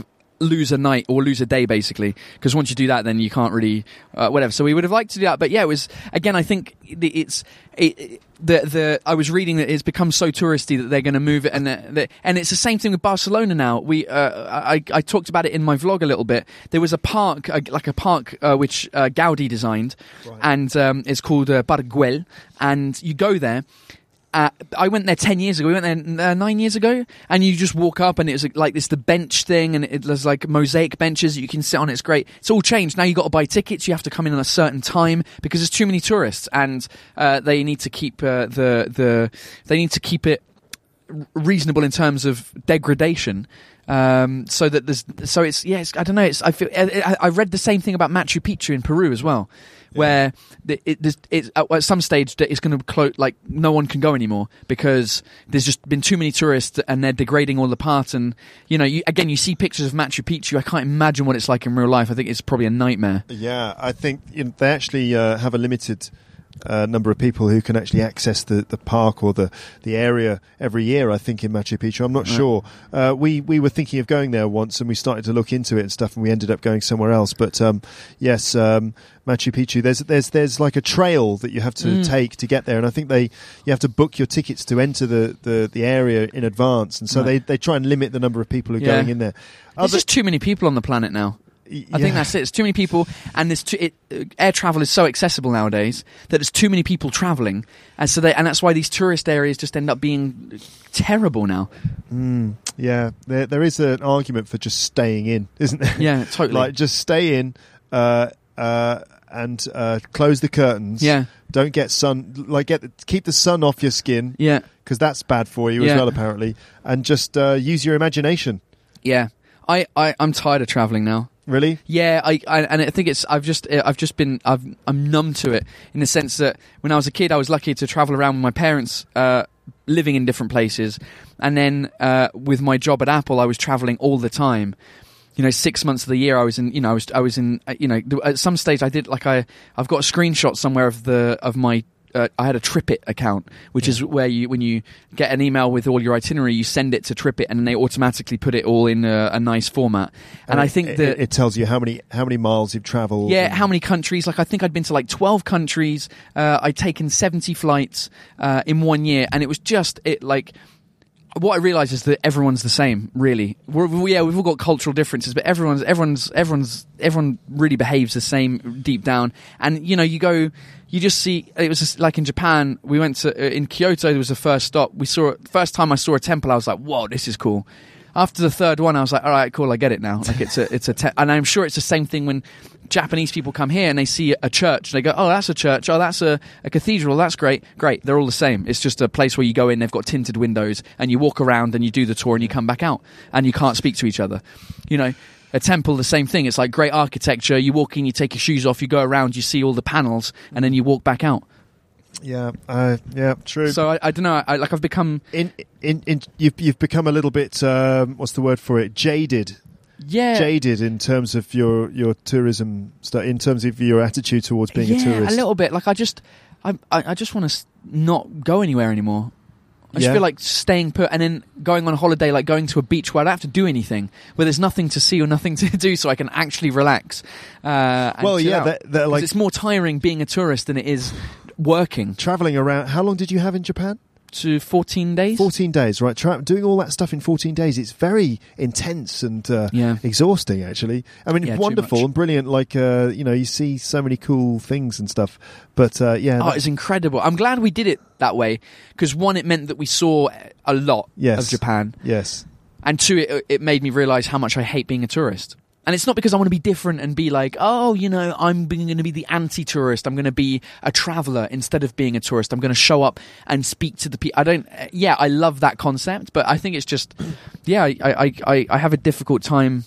lose a night or lose a day, basically, because once you do that, then you can't really uh, whatever. So we would have liked to do that, but yeah, it was again. I think it's it, the the I was reading that it's become so touristy that they're going to move it, and the, the, and it's the same thing with Barcelona now. We uh, I I talked about it in my vlog a little bit. There was a park, uh, like a park uh, which uh, Gaudi designed, right. and um, it's called uh, Parc Güell, and you go there. Uh, I went there ten years ago. We went there uh, nine years ago, and you just walk up, and it was like this the bench thing, and it, there's like mosaic benches that you can sit on. It's great. It's all changed now. You got to buy tickets. You have to come in at a certain time because there's too many tourists, and uh, they need to keep uh, the the they need to keep it reasonable in terms of degradation. Um, so that there's so it's yeah. It's, I don't know. It's I feel I, I read the same thing about Machu Picchu in Peru as well. Where it, it, it, at some stage it's going to close, like no one can go anymore because there's just been too many tourists and they're degrading all the parts. And you know, you, again, you see pictures of Machu Picchu. I can't imagine what it's like in real life. I think it's probably a nightmare. Yeah, I think you know, they actually uh, have a limited uh, number of people who can actually access the, the park or the, the area every year, I think, in Machu Picchu. I'm not right. sure. Uh, we, we were thinking of going there once and we started to look into it and stuff, and we ended up going somewhere else. But um, yes, um, Machu Picchu, there's there's there's like a trail that you have to mm. take to get there, and I think they you have to book your tickets to enter the, the, the area in advance, and so right. they, they try and limit the number of people who are yeah. going in there. There's Other- just too many people on the planet now. I yeah. think that's it. It's too many people, and there's too, it, uh, air travel is so accessible nowadays that there's too many people travelling, and so they, and that's why these tourist areas just end up being terrible now. Mm, yeah, there there is an argument for just staying in, isn't there? Yeah, totally. Like just stay in, uh, uh, and uh, close the curtains. Yeah, don't get sun. Like get keep the sun off your skin. Yeah, because that's bad for you yeah. as well, apparently. And just uh, use your imagination. Yeah, I, I I'm tired of travelling now. Really? Yeah, I, I and I think it's I've just I've just been I've, I'm numb to it in the sense that when I was a kid I was lucky to travel around with my parents, uh, living in different places, and then uh, with my job at Apple I was traveling all the time. You know, six months of the year I was in. You know, I was I was in. You know, at some stage I did like I I've got a screenshot somewhere of the of my. Uh, I had a TripIt account, which yeah. is where you, when you get an email with all your itinerary, you send it to TripIt, and then they automatically put it all in a, a nice format. And, and I think it, that it tells you how many how many miles you've travelled. Yeah, how many countries? Like I think I'd been to like twelve countries. Uh, I'd taken seventy flights uh, in one year, and it was just it like. What I realise is that everyone's the same, really. We're, we, yeah, we've all got cultural differences, but everyone's everyone's everyone's everyone really behaves the same deep down. And you know, you go, you just see. It was just like in Japan. We went to uh, in Kyoto. There was the first stop. We saw first time I saw a temple. I was like, "Whoa, this is cool." After the third one, I was like, "All right, cool, I get it now." Like it's a it's a, te- and I'm sure it's the same thing when Japanese people come here and they see a church. They go, "Oh, that's a church. Oh, that's a, a cathedral. That's great. Great. They're all the same. It's just a place where you go in. They've got tinted windows, and you walk around and you do the tour and you come back out, and you can't speak to each other. You know, a temple, the same thing. It's like great architecture. You walk in, you take your shoes off, you go around, you see all the panels, and then you walk back out. Yeah, uh, yeah, true. So I, I don't know. I, like I've become in, in, in you've you've become a little bit. Um, what's the word for it? Jaded. Yeah, jaded in terms of your your tourism stuff. In terms of your attitude towards being yeah, a tourist. a little bit. Like I just, I I, I just want to not go anywhere anymore. I just yeah. feel like staying put and then going on holiday, like going to a beach where I don't have to do anything, where there's nothing to see or nothing to do, so I can actually relax. Uh, and well, yeah, they're, they're like it's more tiring being a tourist than it is working. Traveling around. How long did you have in Japan? To fourteen days. Fourteen days, right? Tra- doing all that stuff in fourteen days. It's very intense and uh, yeah. exhausting, actually. I mean, yeah, wonderful and brilliant. Like, uh, you know, you see so many cool things and stuff. But uh, yeah, oh, it's incredible. I'm glad we did it that way because one, it meant that we saw a lot yes. of Japan. Yes. And two, it, it made me realise how much I hate being a tourist. And it's not because I want to be different and be like, oh, you know, I'm going to be the anti-tourist. I'm going to be a traveller instead of being a tourist. I'm going to show up and speak to the people. I don't, yeah, I love that concept, but I think it's just, yeah, I, I, I, I have a difficult time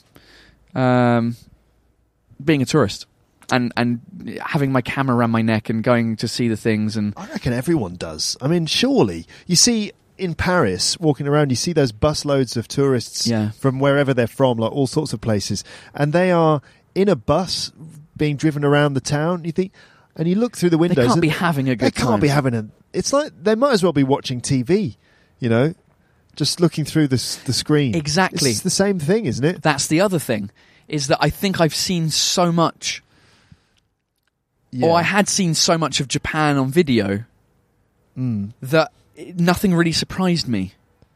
um, being a tourist and, and having my camera around my neck and going to see the things. And I reckon everyone does. I mean, surely. You see... In Paris, walking around, you see those busloads of tourists yeah. from wherever they're from, like all sorts of places, and they are in a bus being driven around the town. You think, and you look through the windows. They can't be having a good They time. can't be having a. It's like they might as well be watching T V, you know. just looking through the s- the screen. Exactly. It's the same thing, isn't it? That's the other thing, is that I think I've seen so much, Yeah. or I had seen so much of Japan on video Mm. that nothing really surprised me.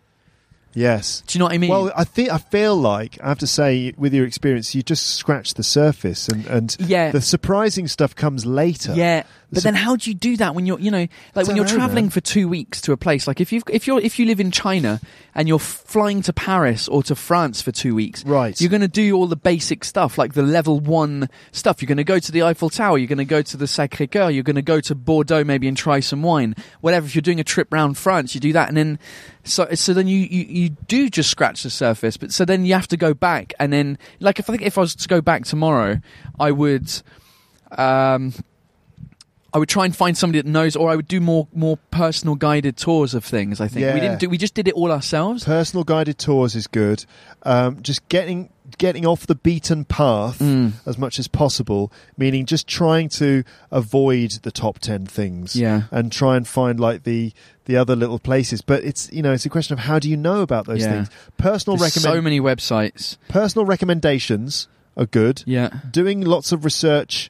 Yes. Do you know what I mean? Well, I think I feel like I have to say, with your experience, you just scratch the surface, and, and Yeah. the surprising stuff comes later. Yeah, but So- then how do you do that when you're, you know, like when you're Don't know, traveling man. for two weeks to a place? Like if you if you're if you live in China and you're flying to Paris or to France for two weeks, Right. You're going to do all the basic stuff, like the level one stuff. You're going to go to the Eiffel Tower. You're going to go to the Sacré-Cœur. You're going to go to Bordeaux maybe and try some wine. Whatever. If you're doing a trip around France, you do that, and then so so then you, you, you do just scratch the surface. But so then you have to go back, and then like if I think if I was to go back tomorrow, I would. Um, I would try and find somebody that knows, or I would do more more personal guided tours of things. I think Yeah. we didn't do. We just did it all ourselves. Personal guided tours is good. Um, just getting getting off the beaten path Mm. as much as possible, meaning just trying to avoid the top ten things. Yeah. And try and find like the the other little places. But it's you know it's a question of how do you know about those Yeah. things. Personal There's recommend so many websites. personal recommendations are good. Yeah, Doing lots of research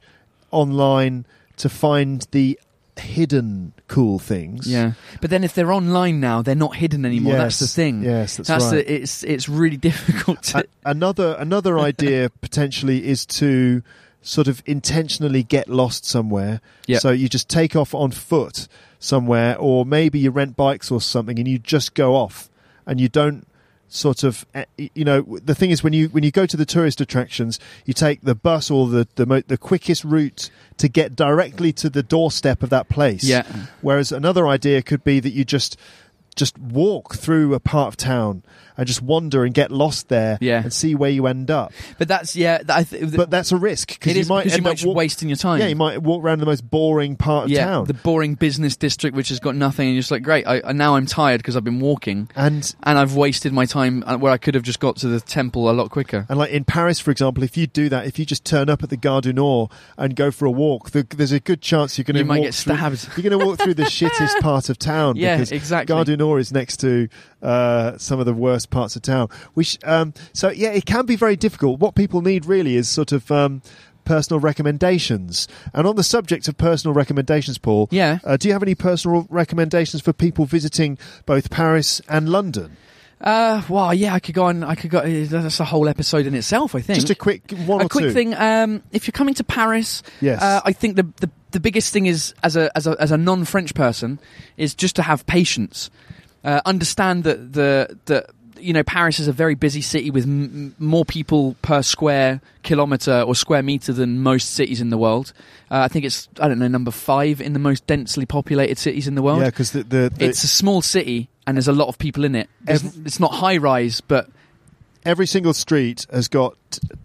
online to find the hidden cool things. yeah. But then if they're online now, they're not hidden anymore. That's the Yes, thing. yes, that's that's right. the, it's it's really difficult to. A- another another idea potentially is to sort of intentionally get lost somewhere. Yep. So you just take off on foot somewhere, or maybe you rent bikes or something, and you just go off, and you don't sort of eh, you know the thing is when you when you go to the tourist attractions, you take the bus or the the, mo- the quickest route to get directly to the doorstep of that place. Yeah. Whereas another idea could be that you just just walk through a part of town and just wander and get lost there Yeah. and see where you end up. But that's yeah. That, I th- But that's a risk it because you is might because you end might up just walk- wasting your time. Yeah, you might walk around the most boring part of yeah, town. the boring business district, which has got nothing, and you're just like, great. I, I- now I'm tired because I've been walking, and and I've wasted my time uh, where I could have just got to the temple a lot quicker. and like in Paris, for example, if you do that, if you just turn up at the Gare du Nord and go for a walk, the, there's a good chance you're going to You might walk get through- stabbed. You're going to walk through the shittest part of town. Yeah, because exactly. Gare du Nord is next to uh, some of the worst parts of town. Which um, so yeah, it can be very difficult. What people need really is sort of um, personal recommendations. And on the subject of personal recommendations, Paul, Yeah. uh, do you have any personal recommendations for people visiting both Paris and London? Uh, well, yeah, I could go on. I could go. uh, That's a whole episode in itself. I think. Just a quick one a or quick two. thing. Um, if you're coming to Paris, Yes. uh, I think the, the the biggest thing is as a as a as a non-French person is just to have patience. Uh, understand that the the you know Paris is a very busy city with m- m- more people per square kilometer or square meter than most cities in the world. Uh, I think it's I don't know number five in the most densely populated cities in the world. Yeah, because the, the, the It's a small city and there's a lot of people in it. There's- Ev- it's not high rise, but every single street has got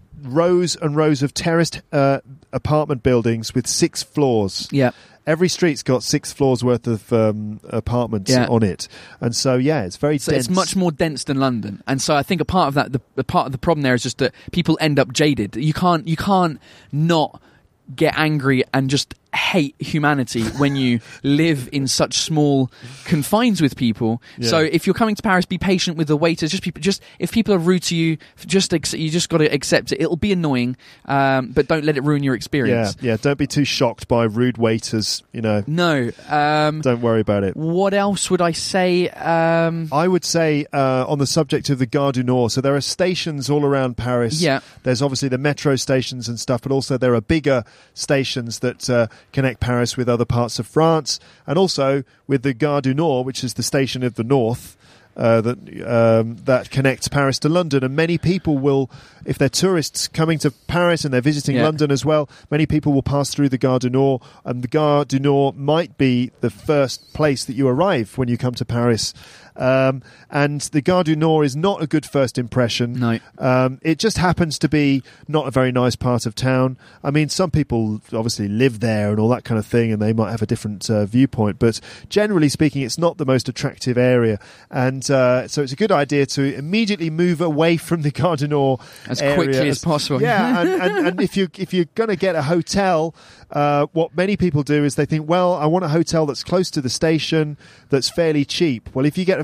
rows and rows of terraced uh, apartment buildings with six floors. yeah. Every street's got six floors worth of um, apartments Yeah. on it, and so yeah, it's very So dense. it's much more dense than London, and so I think a part of that, the, the part of the problem there is just that people end up jaded. You can't, you can't not get angry and just hate humanity when you live in such small confines with people. Yeah. So if you're coming to Paris, be patient with the waiters. Just people, just if people are rude to you, just ex- you just got to accept it. It'll be annoying, um, but don't let it ruin your yeah, experience. yeah. Don't be too shocked by rude waiters. You know, No. Um, don't worry about it. what else would I say? Um, I would say uh, on the subject of the Gare du Nord, so there are stations all around Paris. Yeah. There's obviously the metro stations and stuff, but also there are bigger stations that uh, connect Paris with other parts of France, and also with the Gare du Nord, which is the station of the north. Uh, that um, that connects Paris to London, and many people will, if they're tourists coming to Paris and they're visiting Yeah. London as well, many people will pass through the Gare du Nord, and the Gare du Nord might be the first place that you arrive when you come to Paris. Um, and the Gare du Nord is not a good first impression. No. Um, it just happens to be not a very nice part of town. I mean, some people obviously live there and all that kind of thing, and they might have a different uh, viewpoint. But generally speaking, it's not the most attractive area. And uh, so it's a good idea to immediately move away from the Gare du Nord As area quickly as possible. Yeah, and, and, and if, you, if you're going to get a hotel, uh, what many people do is they think, well, I want a hotel that's close to the station, that's fairly cheap. Well, if you get a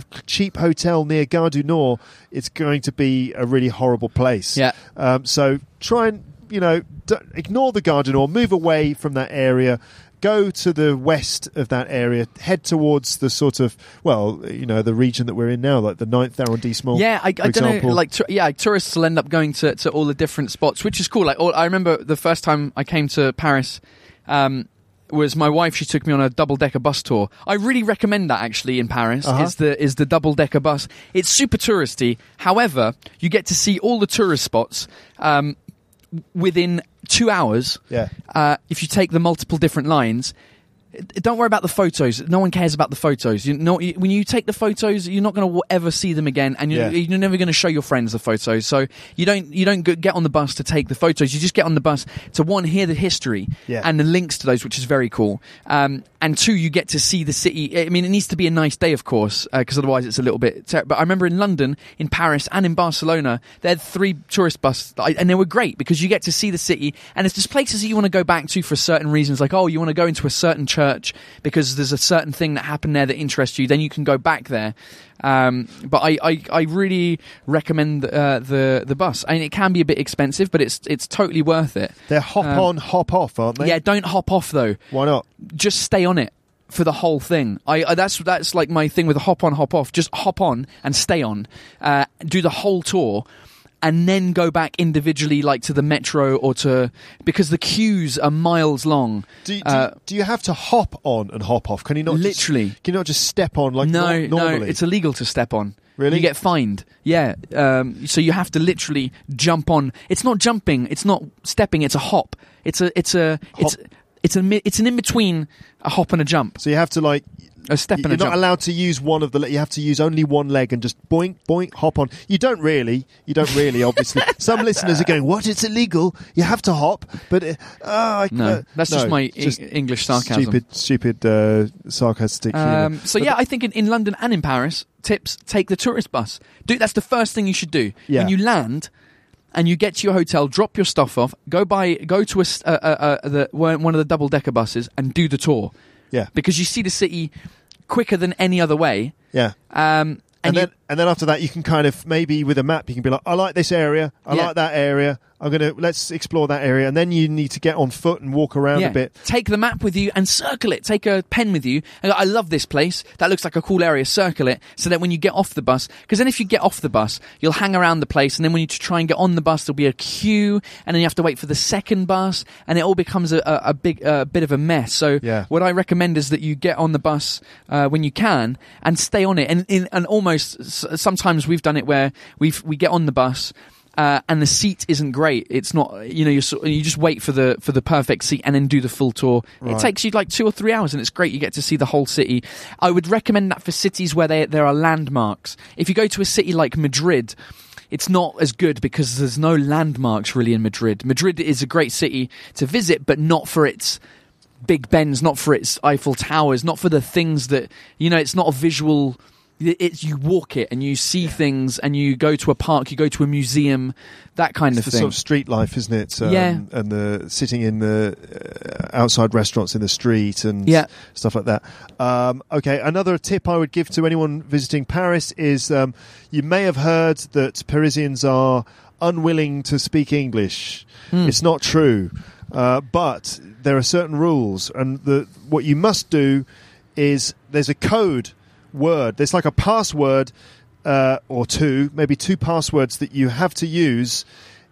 of cheap hotel near Gare du Nord, it's going to be a really horrible place. Yeah. Um, so try and, you know, d- ignore the Gare du Nord, move away from that area. Go to the west of that area, head towards the sort of, well, you know, the region that we're in now, like the ninth arrondissement. Yeah, I, I don't example. know. Like, tu- yeah, tourists will end up going to, to all the different spots, which is cool. Like, all, I remember the first time I came to Paris, um, was my wife. She took me on a double decker bus tour. I really recommend that actually in Paris. Uh-huh. Is the is the double decker bus? It's super touristy. However, you get to see all the tourist spots. Um, within two hours, Yeah. uh, if you take the multiple different lines. Don't worry about the photos. No one cares about the photos. You know, when you take the photos, you're not going to ever see them again, and you're, Yeah. you're never going to show your friends the photos. So you don't you don't go- get on the bus to take the photos. You just get on the bus to, one, hear the history Yeah. and the links to those, which is very cool. Um, and two, you get to see the city. I mean, it needs to be a nice day, of course, because uh, otherwise it's a little bit. Ter- but I remember in London, in Paris, and in Barcelona, they had three tourist buses, that I, and they were great because you get to see the city, and it's just places that you want to go back to for certain reasons. Like, oh, you want to go into a certain church because there's a certain thing that happened there that interests you, then you can go back there. Um, but I, I, I really recommend uh, the the bus. I mean, it can be a bit expensive, but it's it's totally worth it. They're hop Um, on, hop off, aren't they? Yeah, don't hop off though. Why not? Just stay on it for the whole thing. I, I that's that's like my thing with a hop on, hop off. Just hop on and stay on. Uh, do the whole tour. And then go back individually, like to the metro or to, because the queues are miles long. Do you, do, Uh, you, do you have to hop on and hop off? Can you not Literally. Just, can you not just step on like no, nor- normally? no, it's illegal to step on. Really? You get fined. Yeah. Um, so you have to literally jump on. It's not jumping. It's not stepping. It's a hop. It's a. It's a. It's. It's a. mi- It's an in between a hop and a jump. So you have to like. A step and You're a jump. not allowed to use one of the. Le- you have to use only one leg and just boink, boink, hop on. You don't really. You don't really. Obviously, some listeners are going, "What? It's illegal. You have to hop." But uh, oh, I, No, uh, that's no, just my just Eng- English sarcasm. Stupid, stupid, uh, sarcastic. Um, humour. so But yeah, I think in, in London and in Paris, tips: take the tourist bus. Do that's the first thing you should do Yeah. when you land. And you get to your hotel, drop your stuff off, go by, go to a, s- uh, uh, uh, the, one of the double decker buses, and do the tour. yeah, Because you see the city quicker than any other way. yeah. Um, And, and you- then, and then after that, you can kind of maybe with a map, you can be like, "I like this area. I Yeah. like that area. I'm gonna let's explore that area." And then you need to get on foot and walk around yeah, a bit. take the map with you and circle it. Take a pen with you. And go, I love this place. That looks like a cool area. Circle it so that when you get off the bus, because then if you get off the bus, you'll hang around the place, and then when you try and get on the bus, there'll be a queue, and then you have to wait for the second bus, and it all becomes a, a, a big uh, bit of a mess. So Yeah. what I recommend is that you get on the bus uh, when you can and stay on it. And in, and almost s- sometimes we've done it where we've we get on the bus. Uh, and the seat isn't great. It's not, you know, you sort you just wait for the for the perfect seat and then do the full tour. Right. It takes you like two or three hours, and it's great. You get to see the whole city. I would recommend that for cities where there there are landmarks. If you go to a city like Madrid, it's not as good because there's no landmarks really in Madrid. Madrid is a great city to visit, but not for its Big Bens, not for its Eiffel Towers, not for the things that, you know, it's not a visual. It's you walk it and you see things, and you go to a park, you go to a museum, that kind It's of the thing. sort of street life, isn't it? Um, Yeah. And the sitting in the uh, outside restaurants in the street and Yeah. stuff like that. Um, okay, another tip I would give to anyone visiting Paris is um, you may have heard that Parisians are unwilling to speak English. Hmm. It's not true, uh, but there are certain rules, and the what you must do is there's a code word. There's like a password uh, or two, maybe two passwords that you have to use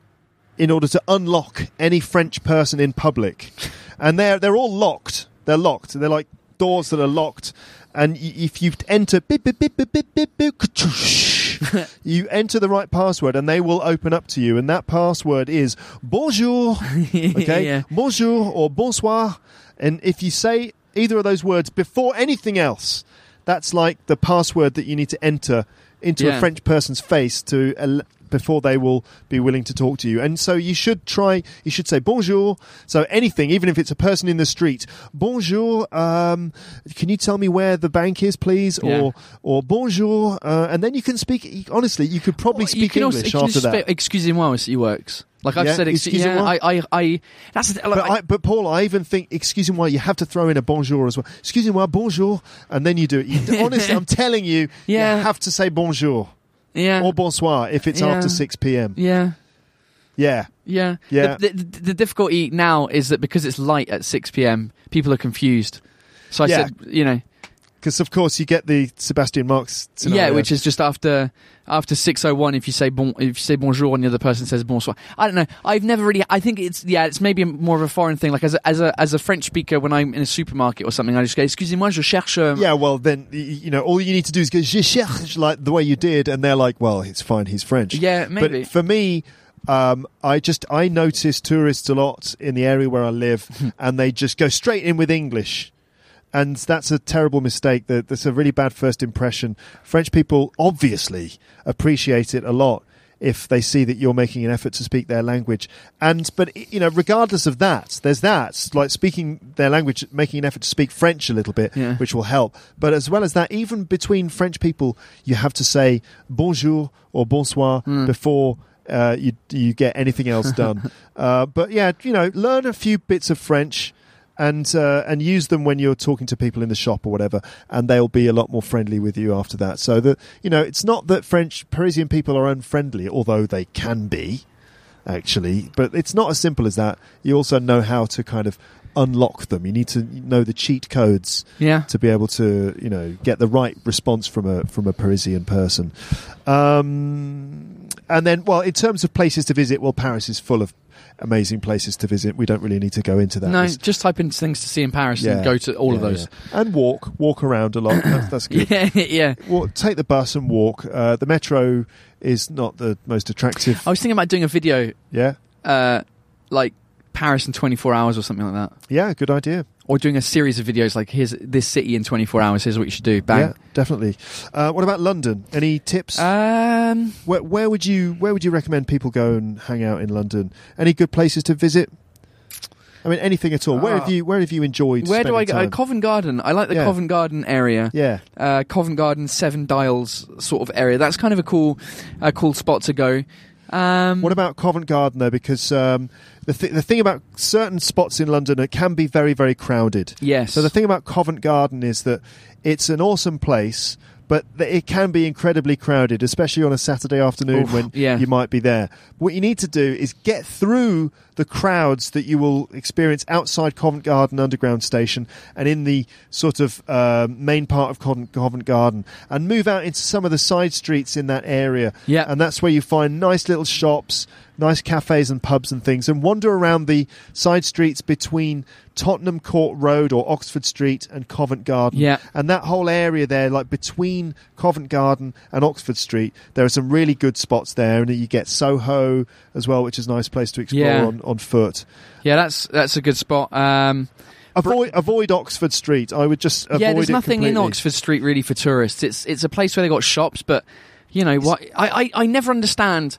in order to unlock any French person in public, and they're they're all locked. They're locked. They're like doors that are locked, and y- if you enter beep, beep, beep, beep, beep, beep, beep, ka-choosh, you enter the right password, and they will open up to you. And that password is bonjour. Okay, Yeah. bonjour or bonsoir. And if you say either of those words before anything else, that's like the password that you need to enter into Yeah. a French person's face to el- before they will be willing to talk to you. And so you should try, you should say bonjour. So anything, even if it's a person in the street, bonjour, um, can you tell me where the bank is, please? Yeah. Or or bonjour. Uh, and then you can speak, honestly, you could probably Well, you speak can also- English you can after just that. say, excusez-moi aussi works. Like I've Yeah, said, ex- yeah, excusez-moi. I, I, I, that's the, like, But, I, I, but Paul, I even think, excusez-moi, you have to throw in a bonjour as well. Excusez-moi, bonjour, and then you do it. You, honestly, I'm telling you, Yeah. you have to say bonjour yeah, or bonsoir if it's Yeah. after six p.m. yeah. Yeah, Yeah, Yeah. The, the, the difficulty now is that because it's light at six p.m, people are confused. So I Yeah. said, you know, because of course you get the Sebastian Marx scenario. yeah, which is just after after six oh one. If you say bon, if you say bonjour and the other person says bonsoir, I don't know. I've never really. I think it's yeah, it's maybe more of a foreign thing. Like as a, as a as a French speaker, when I'm in a supermarket or something, I just go, "Excusez-moi, je cherche." Um, Yeah, well then, y- you know, all you need to do is go, je cherche, like the way you did, and they're like, well, it's fine, he's French. Yeah, maybe. But for me, um, I just, I notice tourists a lot in the area where I live, and they just go straight in with English. And that's a terrible mistake. That That's a really bad first impression. French people obviously appreciate it a lot if they see that you're making an effort to speak their language. And but you know, regardless of that, there's that, like speaking their language, making an effort to speak French a little bit, Yeah. which will help. But as well as that, even between French people, you have to say bonjour or bonsoir Mm. before uh, you you get anything else done. uh, but yeah, you know, learn a few bits of French. And uh, and use them when you're talking to people in the shop or whatever, and they'll be a lot more friendly with you after that. So that you know, it's not that French Parisian people are unfriendly, although they can be, actually. But it's not as simple as that. You also know how to kind of unlock them. You need to know the cheat codes yeah. to be able to you know get the right response from a from a Parisian person. Um, and then, well, in terms of places to visit, well, Paris is full of amazing places to visit. We don't really need to go into that. No, It's- just type in things to see in Paris and Yeah. go to all of yeah, those. yeah. And walk, walk around a lot. That's, that's good. Yeah, yeah. Well, take the bus and walk. Uh, the metro is not the most attractive. I was thinking about doing a video, Yeah, uh, like Paris in twenty-four hours or something like that. yeah, good idea. Or doing a series of videos like, here's this city in twenty-four hours, here's what you should do. Bang. Yeah, definitely. Uh, what about London? Any tips? Um, where, where would you Where would you recommend people go and hang out in London? Any good places to visit? I mean, anything at all. Where Uh, have you Where have you enjoyed? where do I go? Uh, spending time? Covent Garden. I like the Yeah. Covent Garden area. Yeah, Uh, Covent Garden, Seven Dials sort of area. That's kind of a cool, a cool spot to go. Um, What about Covent Garden though? Because um, the th- the thing about certain spots in London, it can be very very crowded. Yes. So the thing about Covent Garden is that it's an awesome place, but th- it can be incredibly crowded, especially on a Saturday afternoon Oof, when yeah. you might be there. What you need to do is get through the crowds that you will experience outside Covent Garden Underground Station and in the sort of uh, main part of Covent, Covent Garden, and move out into some of the side streets in that area. Yeah. And that's where you find nice little shops, nice cafes and pubs and things, and wander around the side streets between Tottenham Court Road or Oxford Street and Covent Garden. Yeah. And that whole area there, like between Covent Garden and Oxford Street, there are some really good spots there, and you get Soho as well, which is a nice place to explore Yeah. on, on foot. Yeah, that's that's a good spot. Um, Avoid avoid Oxford Street. I would just avoid yeah, there's it nothing in completely. Oxford Street really for tourists. It's it's a place where they got shops, but you know what? I, I, I never understand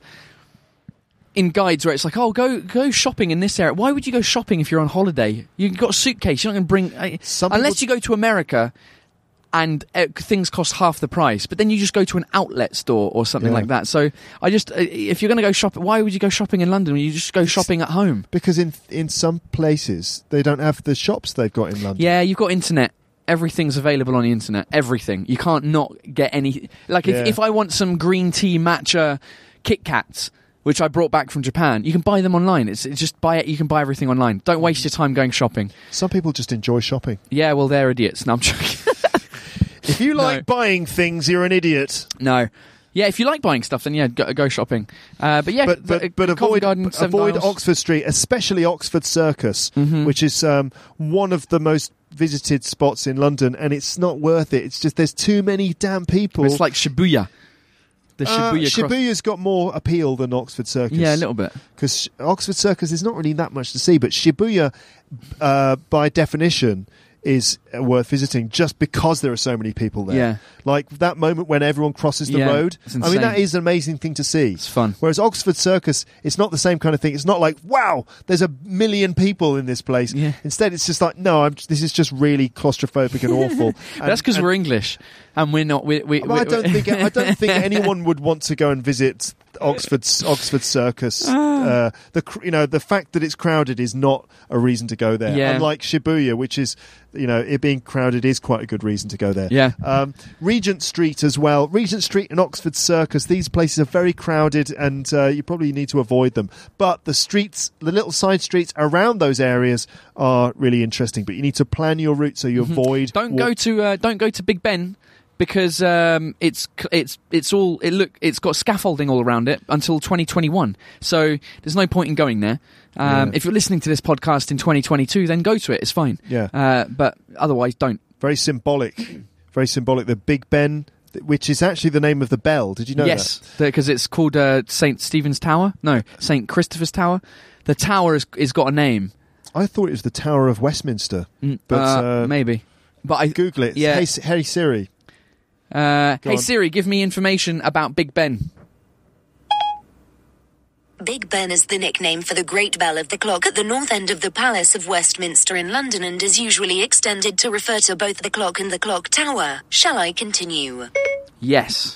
in guides where it's like, oh, go go shopping in this area. Why would you go shopping if you're on holiday? You've got a suitcase. You're not going to bring I, Some unless people- you go to America and uh, things cost half the price. But then you just go to an outlet store or something Yeah. like that. So I just uh, if you're going to go shopping, why would you go shopping in London when you just go shopping at home? Because in in some places they don't have the shops they've got in London. Yeah, you've got internet. Everything's available on the internet. Everything. You can't not get any. Like if, Yeah. if I want some green tea matcha Kit Kats, which I brought back from Japan, you can buy them online. It's, it's just buy it. You can buy everything online. Don't waste your time going shopping. Some people just enjoy shopping. Yeah, well, they're idiots. No, I'm joking. If you No. like buying things, you're an idiot. No. Yeah, if you like buying stuff, then yeah, go, go shopping. Uh, but yeah, But but, uh, but Covent avoid Garden, Seven avoid Dials. Oxford Street, especially Oxford Circus, Mhm. which is um, one of the most visited spots in London, and it's not worth it. It's just there's too many damn people. It's like Shibuya. The Uh, Shibuya. cross- Shibuya's got more appeal than Oxford Circus. Yeah, a little bit. Because Oxford Circus is not really that much to see, but Shibuya, uh, by definition, is uh, worth visiting just because there are so many people there. Yeah. Like that moment when everyone crosses the Yeah, road. it's I mean, insane. that is an amazing thing to see. It's fun. Whereas Oxford Circus, it's not the same kind of thing. It's not like, wow, there's a million people in this place. Yeah. Instead, it's just like, no, I'm, this is just really claustrophobic and awful. And- That's because and- we're English and we're not. We, we, well, I we- don't think I don't think anyone would want to go and visit Oxford Oxford Circus. Uh, the cr- you know the fact that it's crowded is not a reason to go there. Yeah. Unlike Shibuya, which is you know it being crowded is quite a good reason to go there. Yeah. Um, Regent Street as well. Regent Street and Oxford Circus. These places are very crowded, and uh, you probably need to avoid them. But the streets, the little side streets around those areas, are really interesting. But you need to plan your route so you avoid. Don't walk- go to uh, don't go to Big Ben. Because um, it's it's it's all it look it's got scaffolding all around it until twenty twenty-one, so there's no point in going there. Um, Yeah. If you're listening to this podcast in twenty twenty-two, then go to it. It's fine. Yeah. Uh, but otherwise, don't. Very symbolic. Very symbolic. The Big Ben, th- which is actually the name of the bell. Did you know yes, that? because it's called uh, Saint Stephen's Tower. No, Saint Christopher's Tower. The tower is is got a name. I thought it was the Tower of Westminster. But uh, uh, maybe. But I Google it. Yeah. Hey, S- hey Siri. Uh, Go hey on. Siri, give me information about Big Ben. Big Ben is the nickname for the Great Bell of the Clock at the north end of the Palace of Westminster in London and is usually extended to refer to both the clock and the clock tower. Shall I continue? Yes.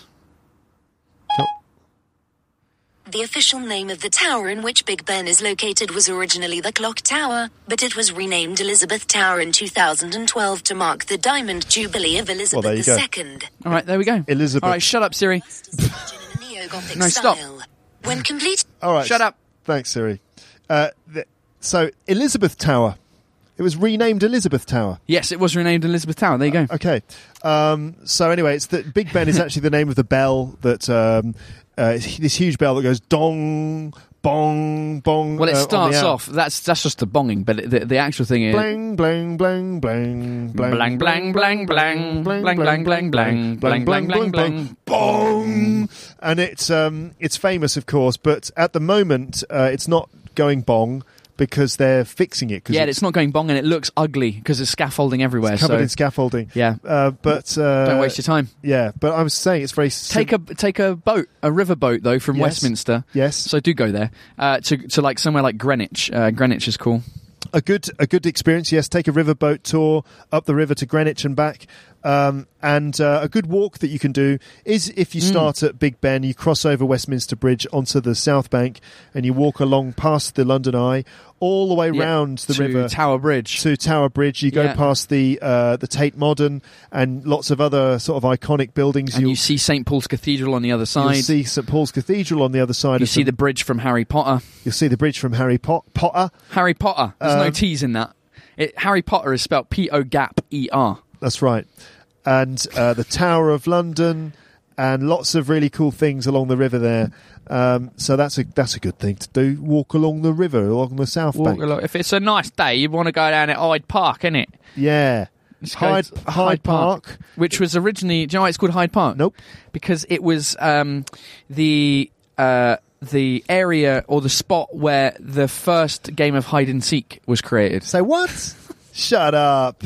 The official name of the tower in which Big Ben is located was originally the Clock Tower, but it was renamed Elizabeth Tower in two thousand twelve to mark the Diamond Jubilee of Elizabeth there you go. the Second. All right, there we go. Elizabeth. All right, shut up, Siri. In a neo-Gothic No, stop. style. When complete, All right. Shut up. Thanks, Siri. Uh, th- so, Elizabeth Tower. It was renamed Elizabeth Tower. Yes, it was renamed Elizabeth Tower. There you go. Okay. Um, so anyway, it's the Big Ben is actually the name of the bell that um, uh, it's this huge bell that goes dong, bong, bong. Well, it uh, on the starts hour. off. That's that's just the bonging, but it, the the actual thing is Blang, blang, blang, blang, blang, blang, blang, blang, blang, blang, blang, blang, blang, blang, blang, blang, bong. And it's um, it's famous, of course, but at the moment uh, it's not going bong because they're fixing it. 'cause Yeah, it's not going bong, and it looks ugly because there's scaffolding everywhere. it's covered so in scaffolding. yeah, Uh, but uh, don't waste your time. Yeah, but I was saying it's very sim- Take a take a boat, a river boat though, from Yes. Westminster. yes. So do go there uh, to to like somewhere like Greenwich. Uh, Greenwich is cool. A good a good experience, yes. Take a riverboat tour up the river to Greenwich and back. Um, and uh, a good walk that you can do is if you start at Big Ben, you cross over Westminster Bridge onto the South Bank and you walk along past the London Eye all the way Yeah, round the to river Tower Bridge. to Tower Bridge. You go Yeah. past the uh, the Tate Modern and lots of other sort of iconic buildings. And You'll, you see Saint Paul's Cathedral on the other you'll side. see St Paul's Cathedral on the other side. You of see the, the bridge from Harry Potter. you'll see the bridge from Harry Pot- Potter. Harry Potter. There's no Um, T's in that. It, Harry Potter is spelled P O G A P E R. That's right. And uh, the Tower of London, and lots of really cool things along the river there. Um, so that's a that's a good thing to do. Walk along the river, along the South Walk Bank. along. If it's a nice day, you want to go down at Hyde Park, innit? Yeah. Let's go Hyde, to Hyde Park. Which was originally. Do you know why it's called Hyde Park? Nope. Because it was um, the uh, the area or the spot where the first game of hide and seek was created. Say what? Shut up.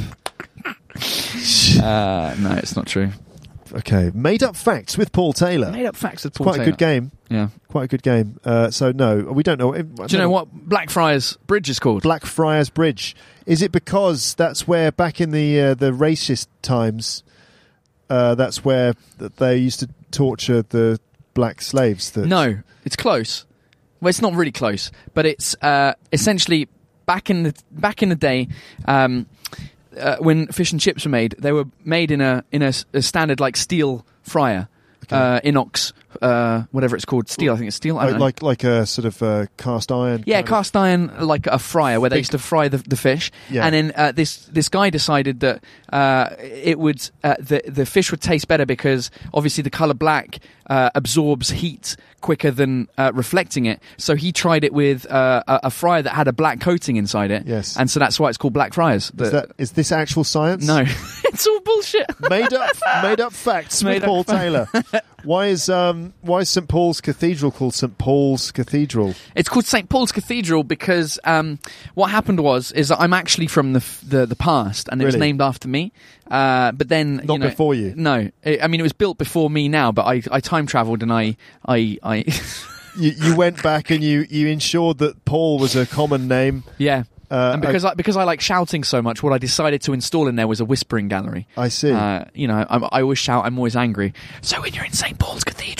Uh, no, it's not true. Okay. Made Up Facts with Paul Taylor. Made up facts with It's Paul quite a Taylor. good game. Yeah. Quite a good game. Uh, so no, we don't know. I don't Do you know what Blackfriars Bridge is called? Blackfriars Bridge. Is it because that's where back in the uh, the racist times, uh, that's where th- they used to torture the black slaves? That No, it's close. Well, it's not really close, but it's uh, essentially back in the back in the day. Um, uh, when fish and chips were made, they were made in a in a, s- a standard like steel fryer, Okay. uh, inox, uh, whatever it's called, steel. I think it's steel. I like, don't know. like like a sort of uh, cast iron. Yeah, kind of- cast iron, like a fryer where they Big- used to fry the, the fish, Yeah. and then uh, this this guy decided that uh, it would uh, the the fish would taste better because obviously the color black uh, absorbs heat quicker than uh, reflecting it. So he tried it with uh, a, a fryer that had a black coating inside it. Yes. and so that's why it's called Black Friars. The- Is, that, is this actual science? no, it's all bullshit. made up made up facts Made with up Paul fa- Taylor. Why is um why is St Paul's Cathedral called St Paul's Cathedral? It's called Saint Paul's Cathedral because um, what happened was is that I'm actually from the f- the, the past, and it was Really? named after me. Uh, but then Not you know, before you? No, it, I mean it was built before me now. But I, I time travelled and I I, I You, you went back and you, you ensured that Paul was a common name. yeah. Uh, and because I, because I like shouting so much, what I decided to install in there was a whispering gallery. I see. Uh, you know, I, I always shout. I'm always angry. So when you're in Saint Paul's Cathedral,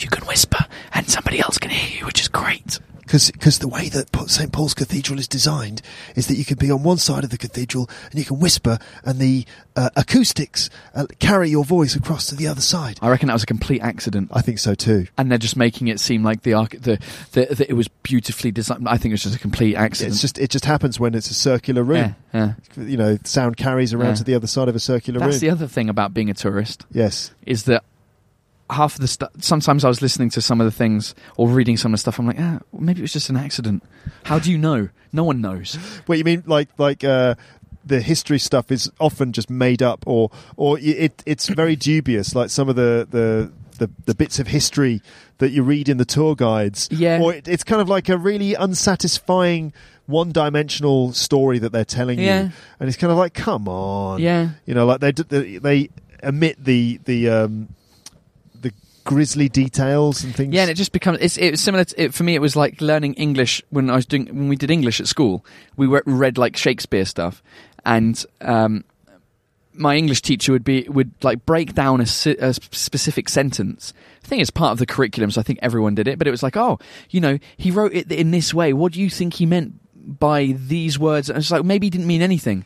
you can whisper and somebody else can hear you, which is great. Because the way that Saint Paul's Cathedral is designed is that you can be on one side of the cathedral and you can whisper, and the uh, acoustics uh, carry your voice across to the other side. I reckon that was a complete accident. I think so too. And they're just making it seem like the arch- the, the, the it was beautifully designed. I think it was just a complete accident. It's just it just happens when it's a circular room. Yeah, yeah. You know, sound carries around Yeah. to the other side of a circular That's room. the other thing about being a tourist. Yes. Is that half of the stuff, sometimes I was listening to some of the things or reading some of the stuff, I'm like, ah, maybe it was just an accident. How do you know? No one knows. Well, you mean like like uh, the history stuff is often just made up, or or it it's very dubious, like some of the, the, the, the bits of history that you read in the tour guides. Yeah. Or it, it's kind of like a really unsatisfying one-dimensional story that they're telling Yeah. you. And it's kind of like, come on. Yeah. You know, like they, they, they omit the... the um, grisly details and things. Yeah, and it just becomes it's it's similar to, it, for me it was like learning English when I was doing when we did English at school. We were, read like Shakespeare stuff, and um, my English teacher would be would like break down a, a specific sentence. I think it's part of the curriculum, so I think everyone did it, but it was like, oh, you know, he wrote it in this way. What do you think he meant by these words? And it's like, maybe he didn't mean anything.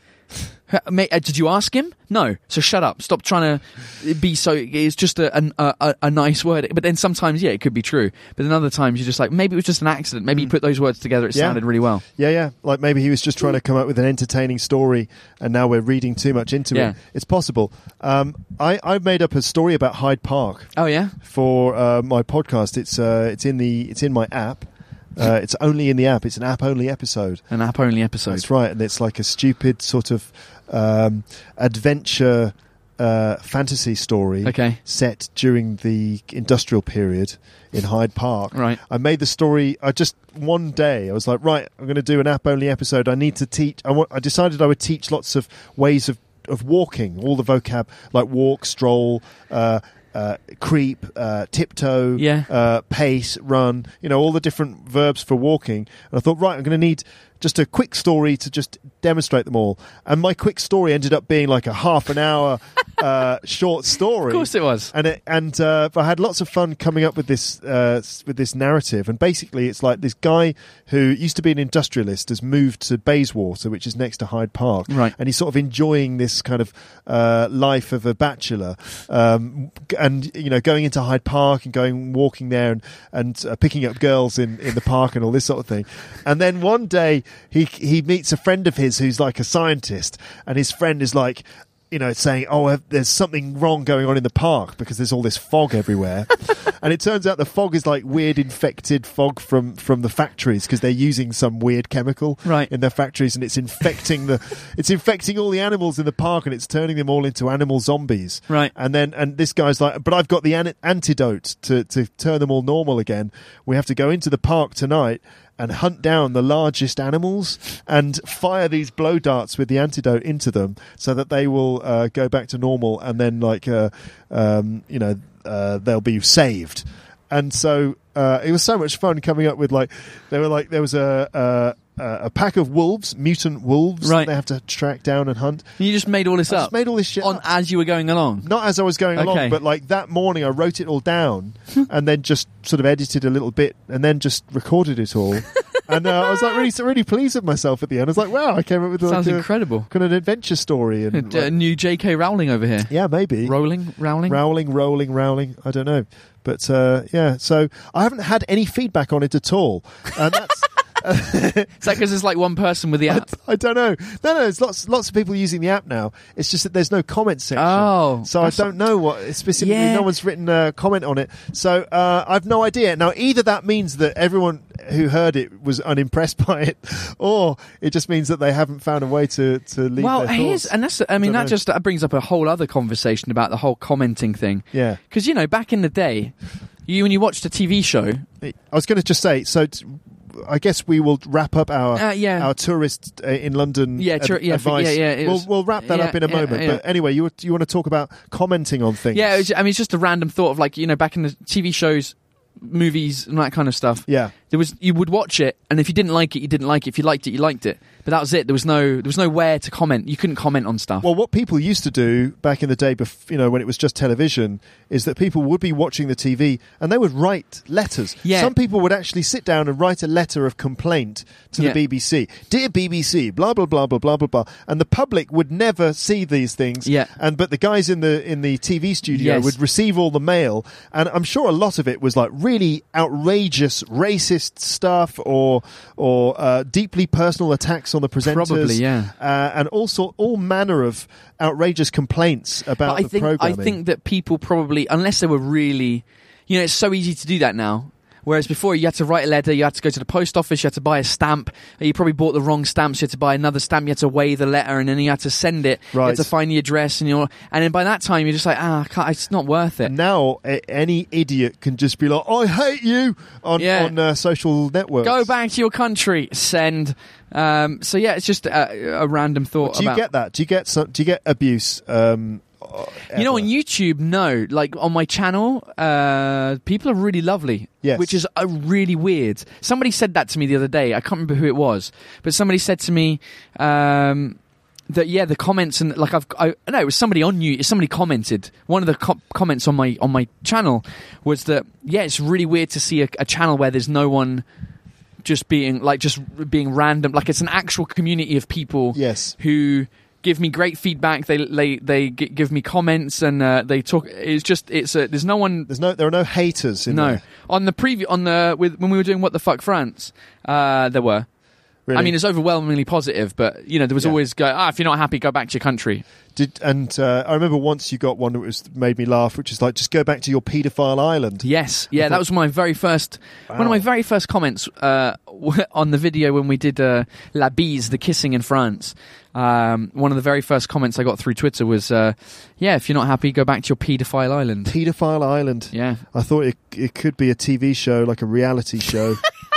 Did you ask him? No. So shut up. Stop trying to be so... It's just a, a, a, a nice word. But then sometimes, yeah, it could be true. But then other times you're just like, maybe it was just an accident. Maybe you put those words together, it Yeah. sounded really well. Yeah, yeah. Like maybe he was just trying to come up with an entertaining story and now we're reading too much into Yeah. it. It's possible. Um, I, I made up a story about Hyde Park Oh, yeah? for uh, my podcast. It's uh, it's in the it's in my app. Uh, it's only in the app. It's an app-only episode. An app-only episode. That's right. And it's like a stupid sort of um, adventure uh, fantasy story Okay. set during the industrial period in Hyde Park. Right. I made the story. I just one day I was like, right, I'm going to do an app-only episode. I need to teach. I, want, I decided I would teach lots of ways of of walking, all the vocab, like walk, stroll, uh, uh, creep, uh, tiptoe, Yeah. uh, pace, run, you know, all the different verbs for walking. And I thought, right, I'm going to need just a quick story to just demonstrate them all. And my quick story ended up being like a half an hour uh, short story. Of course it was. And it, and uh, I had lots of fun coming up with this uh, with this narrative. And basically, it's like this guy who used to be an industrialist has moved to Bayswater, which is next to Hyde Park, Right. and he's sort of enjoying this kind of uh, life of a bachelor, um, and you know, going into Hyde Park and going walking there and and uh, picking up girls in, in the park and all this sort of thing. And then one day he he meets a friend of his who's like a scientist, and his friend is like, you know, saying, oh, there's something wrong going on in the park because there's all this fog everywhere. And it turns out the fog is like weird infected fog from, from the factories because they're using some weird chemical Right. in their factories, and it's infecting the it's infecting all the animals in the park, and it's turning them all into animal zombies. Right. And then and this guy's like, but I've got the an- antidote to, to turn them all normal again. We have to go into the park tonight and hunt down the largest animals and fire these blow darts with the antidote into them so that they will uh, go back to normal, and then like uh, um, you know uh, they'll be saved. And so uh, it was so much fun coming up with like they were like there was a a, a pack of wolves, mutant wolves, Right. that they have to track down and hunt. You just made all this I up just made all this shit on up. as you were going along. Not as I was going along, Okay. but like that morning I wrote it all down and then just sort of edited a little bit and then just recorded it all. And uh, I was like really, really pleased with myself at the end. I was like, wow, I came up with like, Sounds a, incredible. kind of an adventure story. And A, a like, new J K Rowling over here. yeah, maybe. Rolling, Rowling. Rowling, rolling, rowling. I don't know. But uh, yeah, so I haven't had any feedback on it at all. And that's... Is that because it's like one person with the app? I, I don't know. No, no, there's lots, lots of people using the app now. It's just that there's no comment section. Oh, so I that's- don't know what specifically. Yeah. No one's written a comment on it, so uh, I've no idea. Now, either that means that everyone who heard it was unimpressed by it, or it just means that they haven't found a way to to leave Well, their here's thoughts. and that's I mean Don't that know. just that brings up a whole other conversation about the whole commenting thing. Yeah. Because you know, back in the day, you when you watched a T V show, I was going to just say so. T- I guess we will wrap up our Uh, yeah. our tourist uh, in London Yeah, tour- ad- yeah, for- advice. yeah, yeah, it we'll was- we'll wrap that yeah, up in a yeah, moment. yeah. But anyway, you you want to talk about commenting on things? yeah, it was, I mean, it's just a random thought of like you know, back in the T V shows, movies and that kind of stuff. Yeah. There was you would watch it, and if you didn't like it, you didn't like it. If you liked it, you liked it. But that was it. There was no there was nowhere to comment. You couldn't comment on stuff. Well, what people used to do back in the day, bef- you know, when it was just television, is that people would be watching the T V and they would write letters. Yeah. Some people would actually sit down and write a letter of complaint to Yeah. the B B C. Dear B B C, blah blah blah blah blah blah blah. And the public would never see these things. Yeah. And but the guys in the in the T V studio Yes. would receive all the mail, and I'm sure a lot of it was like really outrageous racist stuff or or uh, deeply personal attacks on the presenters. Probably, yeah. Uh, and also all manner of outrageous complaints about But I the think programming. I think that people probably, unless they were really, you know, it's so easy to do that now. Whereas before, you had to write a letter, you had to go to the post office, you had to buy a stamp. You probably bought the wrong stamps, you had to buy another stamp, you had to weigh the letter, and then you had to send it. You Right. had to find the address, and you're, and then by that time, you're just like, ah, I can't, it's not worth it. Now a- any idiot can just be like, "I hate you" on Yeah. on uh, social networks. Go back to your country. Send. Um, so yeah, it's just a, a random thought. Do you about, get that? Do you get some? Do you get abuse? Um, uh, You know, ever? on YouTube, no. Like on my channel, uh, people are really lovely. Yes. Which is uh, really weird. Somebody said that to me the other day. I can't remember who it was, but somebody said to me um, that yeah, the comments and like I've I no, it was somebody on you. Somebody commented. One of the co- comments on my on my channel was that yeah, it's really weird to see a, a channel where there's no one just being like just being random. Like it's an actual community of people. Yes. Who give me great feedback. They they they g- give me comments and uh, they talk. It's just it's a, there's no one. There's no. There are no haters in No, there. on the preview on the with when we were doing What the Fuck France, uh, there were. Really. I mean, it's overwhelmingly positive, but you know, there was Yeah. always go. Ah, if you're not happy, go back to your country. Did and uh, I remember once you got one that was made me laugh, which is like, just go back to your paedophile island. Yes, yeah, thought- that was my very first, one of my Wow. very first comments uh, on the video when we did uh, La Bise, the kissing in France. Um, one of the very first comments I got through Twitter was, uh, "Yeah, if you're not happy, go back to your paedophile island." Paedophile island. Yeah, I thought it it could be a T V show, like a reality show.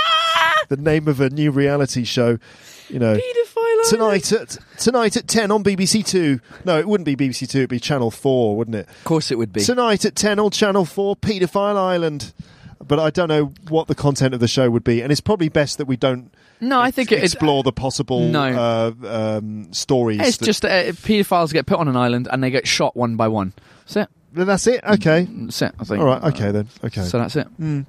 The name of a new reality show, you know. paedophile island. Tonight at tonight at ten on B B C Two. No, it wouldn't be B B C Two. It'd be Channel Four, wouldn't it? Of course, it would be. Tonight at ten on Channel Four, Paedophile Island. But I don't know what the content of the show would be, and it's probably best that we don't. No, I think it- explore the possible No. uh, um, stories. It's that- just uh, paedophiles get put on an island and they get shot one by one. That's it. Then that's it. Okay. That's it. I think. All right. Okay then. Okay. So that's it. I'm,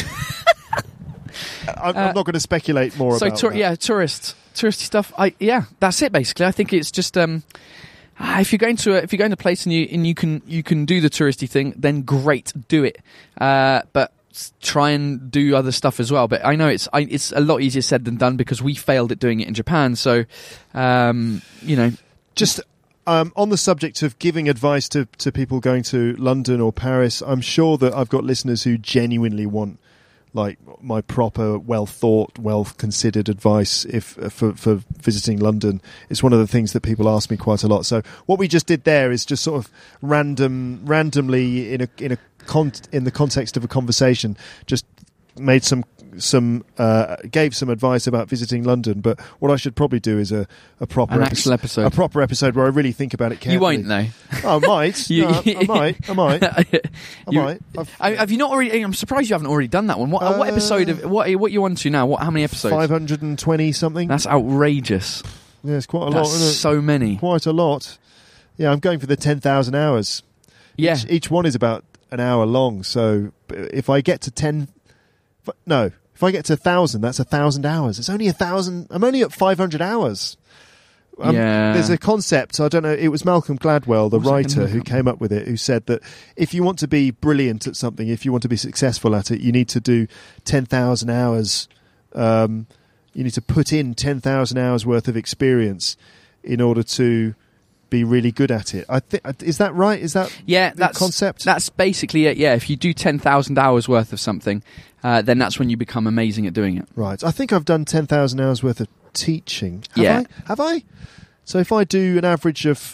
I'm uh, not going to speculate more So about tour- that. yeah, tourist, touristy stuff. I yeah, that's it basically. I think it's just um, ah, if you're going to a, if you're going to a place and you and you can you can do the touristy thing, then great, do it. Uh, but s- try and do other stuff as well. But I know it's I, it's a lot easier said than done because we failed at doing it in Japan. So um, you know, Just um, on the subject of giving advice to, to people going to London or Paris, I'm sure that I've got listeners who genuinely want like my proper, well thought, well considered advice if uh, for for visiting London. It's one of the things that people ask me quite a lot. So what we just did there is just sort of random, randomly in a in a con- in the context of a conversation, just made some some uh, gave some advice about visiting London. But what I should probably do is a, a proper An epi- actual episode. a proper episode where I really think about it carefully. you won't though. Oh, I might. You- No, I might. I might. I You- might. I've- I- have you not already? I'm surprised you haven't already done that one. What, what Uh, episode of what? What are you on to now? What? How many episodes? five hundred twenty something. That's outrageous. Yeah, it's quite a That's lot. Isn't it? so many. Quite a lot. Yeah, I'm going for the ten thousand hours. Yeah. Each, each one is about an hour long. So if I get to ten, if, no, if I get to a thousand, that's a thousand hours. It's only a thousand. I'm only at five hundred hours. Um, Yeah. There's a concept. I don't know. It was Malcolm Gladwell, the What was I writer, gonna who look up? came up with it. Who said that if you want to be brilliant at something, if you want to be successful at it, you need to do ten thousand hours. Um, you need to put in ten thousand hours worth of experience in order to be really good at it. I think is that right? Is that Yeah, the that's concept? That's basically it. Yeah, if you do ten thousand hours worth of something, uh, then that's when you become amazing at doing it. Right. I think I've done ten thousand hours worth of teaching. Have Yeah. I? Have I? So if I do an average of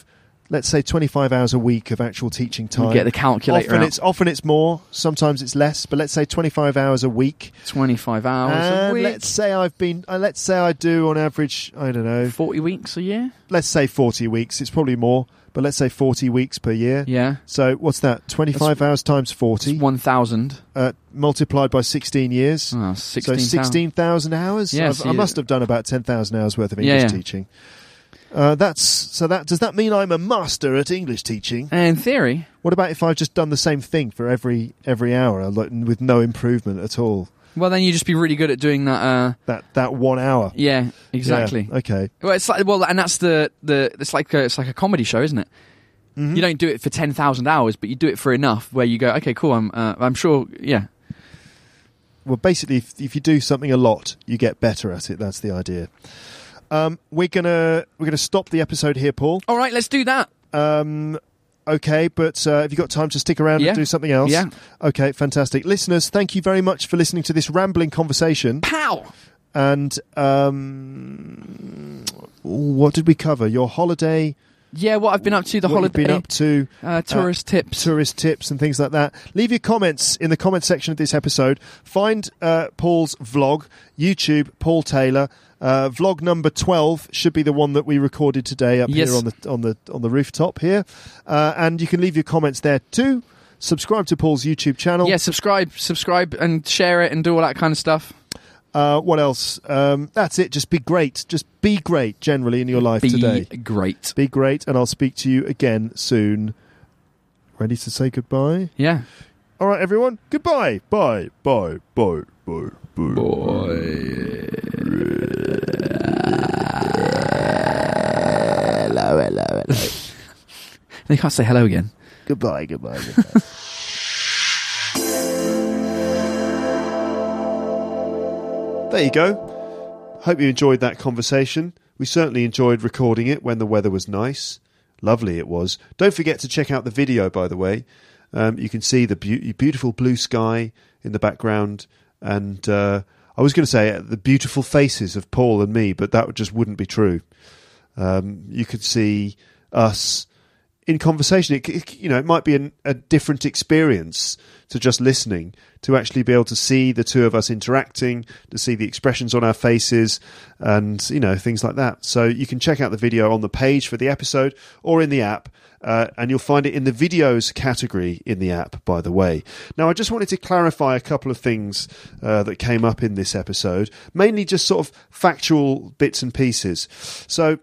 let's say twenty-five hours a week of actual teaching time. You get the calculator Often out. it's often it's more. Sometimes it's less. But let's say twenty-five hours a week. twenty-five hours and a week. let's say I've been. Uh, let's say I do on average. I don't know. forty weeks a year. Let's say forty weeks. It's probably more, but let's say forty weeks per year. Yeah. So what's that? twenty-five hours times forty. one thousand. Uh, multiplied by sixteen years. Oh, so sixteen thousand hours. Yeah, I've, so I you- must have done about ten thousand hours worth of English Yeah, yeah. teaching. Uh, that's so. That does that mean I'm a master at English teaching? In theory. What about if I've just done the same thing for every every hour like, with no improvement at all? Well, then you just be really good at doing that. Uh, That that one hour. yeah, exactly. Yeah, okay. Well, it's like well, and that's the the it's like a, it's like a comedy show, isn't it? Mhm. You don't do it for ten thousand hours, but you do it for enough where you go, okay, cool. I'm uh, I'm sure. Yeah. Well, basically, if, if you do something a lot, you get better at it. That's the idea. Um, we're gonna we're gonna stop the episode here, Paul. All right, let's do that. Um, okay, but uh, have you got time to stick around Yeah. and do something else? Yeah. Okay, fantastic. Listeners, thank you very much for listening to this rambling conversation. Pow. And um, what did we cover? Your holiday. Yeah, what I've been up to the what holiday. you've been up to. uh, tourist tips. Tourist tips and things like that. Leave your comments in the comment section of this episode. Find uh, Paul's vlog, YouTube, Paul Taylor. Uh, vlog number twelve should be the one that we recorded today up Yes. here on the on the on the rooftop here, uh, and you can leave your comments there too. Subscribe to Paul's YouTube channel. Yeah, subscribe, subscribe, and share it, and do all that kind of stuff. Uh, what else? Um, that's it. Just be great. Just be great generally in your life Be today. great. Be great, and I'll speak to you again soon. Ready to say goodbye? Yeah. All right, everyone. Goodbye. Bye. Bye. Bye. Bye. Bye. Hello, hello, hello. They can't say hello again. Goodbye. Goodbye. Goodbye. There you go. Hope you enjoyed that conversation. We certainly enjoyed recording it when the weather was nice. Lovely it was. Don't forget to check out the video, by the way. Um, you can see the be- beautiful blue sky in the background. And uh, I was going to say uh, the beautiful faces of Paul and me, but that just wouldn't be true. Um, you could see us in conversation. It, it, you know, it might be an, a different experience to just listening, to actually be able to see the two of us interacting, to see the expressions on our faces, and you know, things like that. So you can check out the video on the page for the episode or in the app, uh, and you'll find it in the videos category in the app, by the way. Now, I just wanted to clarify a couple of things uh, that came up in this episode, mainly just sort of factual bits and pieces. So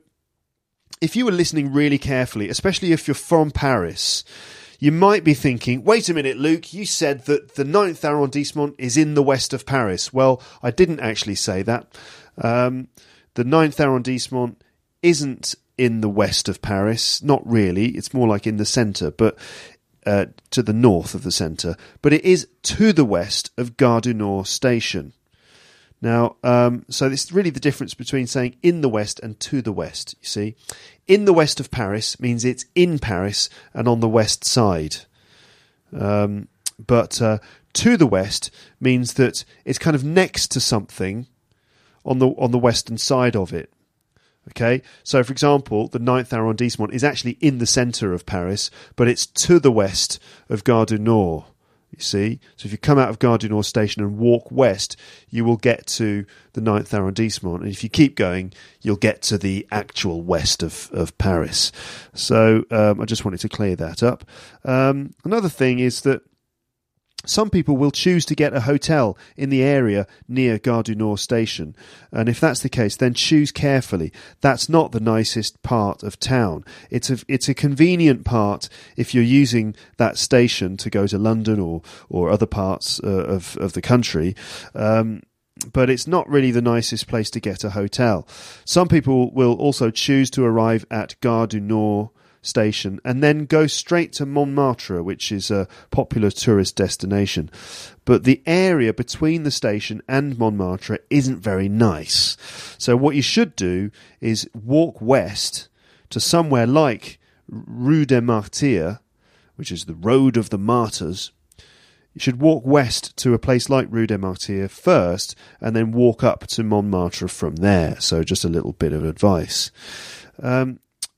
if you were listening really carefully, especially if you're from Paris, you might be thinking, wait a minute, Luke, you said that the ninth arrondissement is in the west of Paris. Well, I didn't actually say that. Um, the ninth arrondissement isn't in the west of Paris. Not really. It's more like in the centre, but uh, to the north of the centre. But it is to the west of Gare du Nord station. Now, um, so this is really the difference between saying in the west and to the west, you see. In the west of Paris means it's in Paris and on the west side. Um, but uh, to the west means that it's kind of next to something on the on the western side of it. Okay, so for example, the ninth arrondissement is actually in the centre of Paris, but it's to the west of Gare du Nord. You see, so if you come out of Gare du Nord station and walk west, you will get to the ninth arrondissement, and if you keep going, you'll get to the actual west of, of Paris. So um, I just wanted to clear that up. Um, another thing is that some people will choose to get a hotel in the area near Gare du Nord station, and if that's the case, then choose carefully. That's not the nicest part of town. It's a it's a convenient part if you're using that station to go to London or or other parts uh, of of the country. Um, But it's not really the nicest place to get a hotel. Some people will also choose to arrive at Gare du Nord station and then go straight to Montmartre, which is a popular tourist destination. But the area between the station and Montmartre isn't very nice. So what you should do is walk west to somewhere like Rue des Martyrs, which is the Road of the Martyrs. You should walk west to a place like Rue des Martyrs first and then walk up to Montmartre from there. So just a little bit of advice. Um,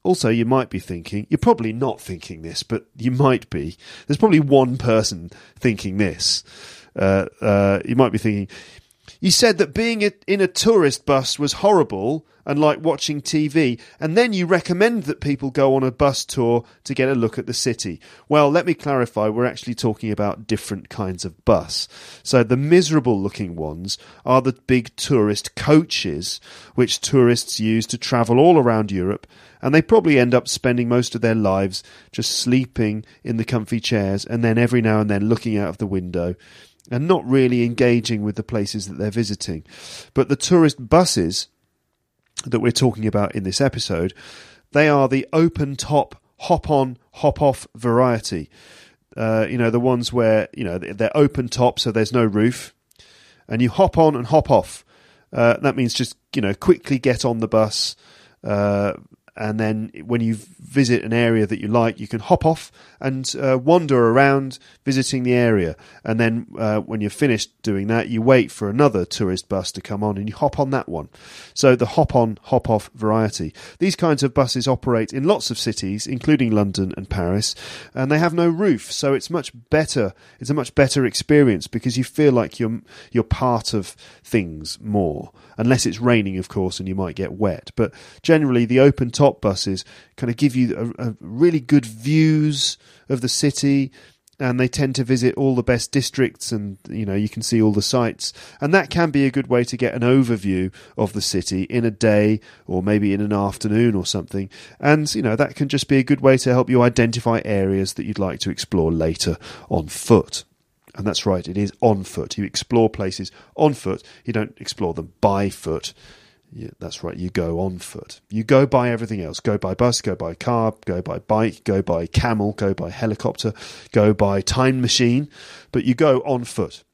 Also, you might be thinking, you're probably not thinking this, but you might be. There's probably one person thinking this. Uh, uh, you might be thinking, you said that being in a tourist bus was horrible and like watching T V, and then you recommend that people go on a bus tour to get a look at the city. Well, let me clarify, we're actually talking about different kinds of bus. So the miserable looking ones are the big tourist coaches, which tourists use to travel all around Europe, and they probably end up spending most of their lives just sleeping in the comfy chairs and then every now and then looking out of the window and not really engaging with the places that they're visiting. But the tourist buses that we're talking about in this episode, they are the open-top, hop-on, hop-off variety. Uh, you know, the ones where, you know, they're open-top, so there's no roof, and you hop on and hop off. Uh, that means just, you know, quickly get on the bus, uh, and then when you visit an area that you like, you can hop off and uh, wander around visiting the area. And then uh, when you're finished doing that, you wait for another tourist bus to come on and you hop on that one. So the hop-on, hop-off variety. These kinds of buses operate in lots of cities, including London and Paris, and they have no roof. So it's much better. It's a much better experience because you feel like you're you're part of things more. Unless it's raining, of course, and you might get wet. But generally, the open-top buses kind of give you a, a really good views of the city, and they tend to visit all the best districts, and you know you can see all the sights. And that can be a good way to get an overview of the city in a day, or maybe in an afternoon or something. And you know that can just be a good way to help you identify areas that you'd like to explore later on foot. And that's right, it is on foot. You explore places on foot. You don't explore them by foot. Yeah, that's right, you go on foot. You go by everything else. Go by bus, go by car, go by bike, go by camel, go by helicopter, go by time machine. But you go on foot.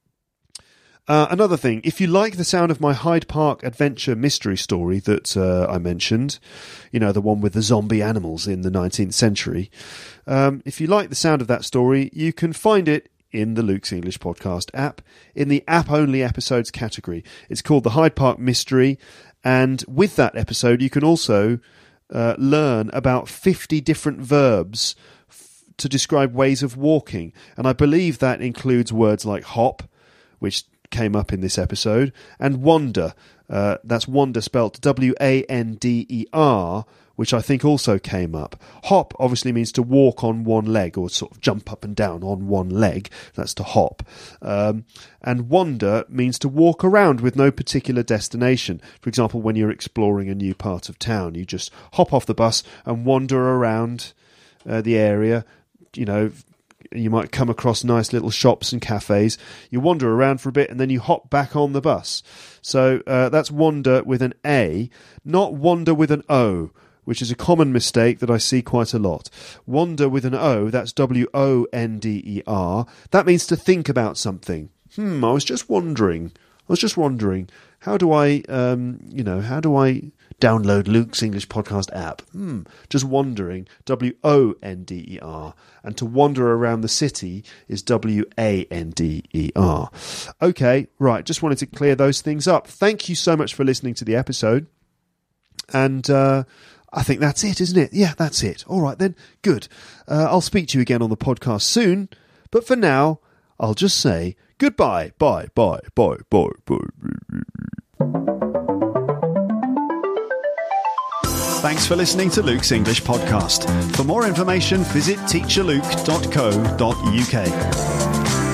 Uh, another thing, if you like the sound of my Hyde Park adventure mystery story that uh, I mentioned, you know, the one with the zombie animals in the nineteenth century, um, if you like the sound of that story, you can find it in the Luke's English Podcast app, in the app-only episodes category. It's called the Hyde Park Mystery, and with that episode you can also uh, learn about fifty different verbs f- to describe ways of walking, and I believe that includes words like hop, which came up in this episode, and wander. Uh, that's wander spelt W A N D E R, which I think also came up. Hop obviously means to walk on one leg, or sort of jump up and down on one leg. That's to hop. Um, and wander means to walk around with no particular destination. For example, when you're exploring a new part of town, you just hop off the bus and wander around uh, the area. You know, you might come across nice little shops and cafes. You wander around for a bit and then you hop back on the bus. So uh, that's wander with an A, not wander with an O, which is a common mistake that I see quite a lot. Wander with an O, that's W O N D E R. That means to think about something. Hmm, I was just wondering. I was just wondering, how do I, um, you know, how do I download Luke's English Podcast app? Hmm, just wondering, W O N D E R. And to wander around the city is W A N D E R. Okay, right, just wanted to clear those things up. Thank you so much for listening to the episode. And, uh, I think that's it, isn't it? Yeah, that's it. All right then, good. Uh, I'll speak to you again on the podcast soon, but for now, I'll just say goodbye. Bye, bye, bye, bye, bye. Thanks for listening to Luke's English Podcast. For more information, visit teacher luke dot co dot uk.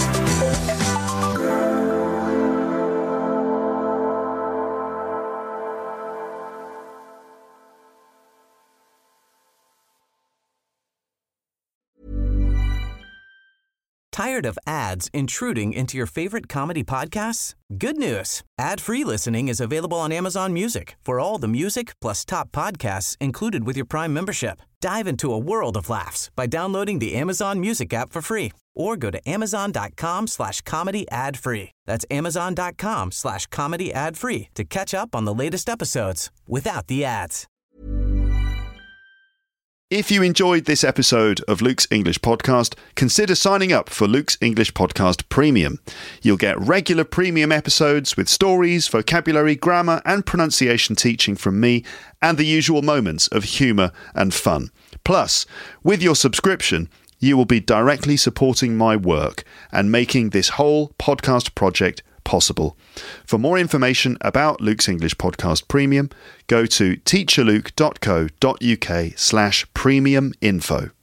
Tired of ads intruding into your favorite comedy podcasts? Good news. Ad-free listening is available on Amazon Music for all the music plus top podcasts included with your Prime membership. Dive into a world of laughs by downloading the Amazon Music app for free or go to amazon.com slash comedy ad free. That's amazon.com slash comedy ad free to catch up on the latest episodes without the ads. If you enjoyed this episode of Luke's English Podcast, consider signing up for Luke's English Podcast Premium. You'll get regular premium episodes with stories, vocabulary, grammar and pronunciation teaching from me and the usual moments of humour and fun. Plus, with your subscription, you will be directly supporting my work and making this whole podcast project possible. For more information about Luke's English Podcast Premium, go to teacherluke.co.uk slash premium info.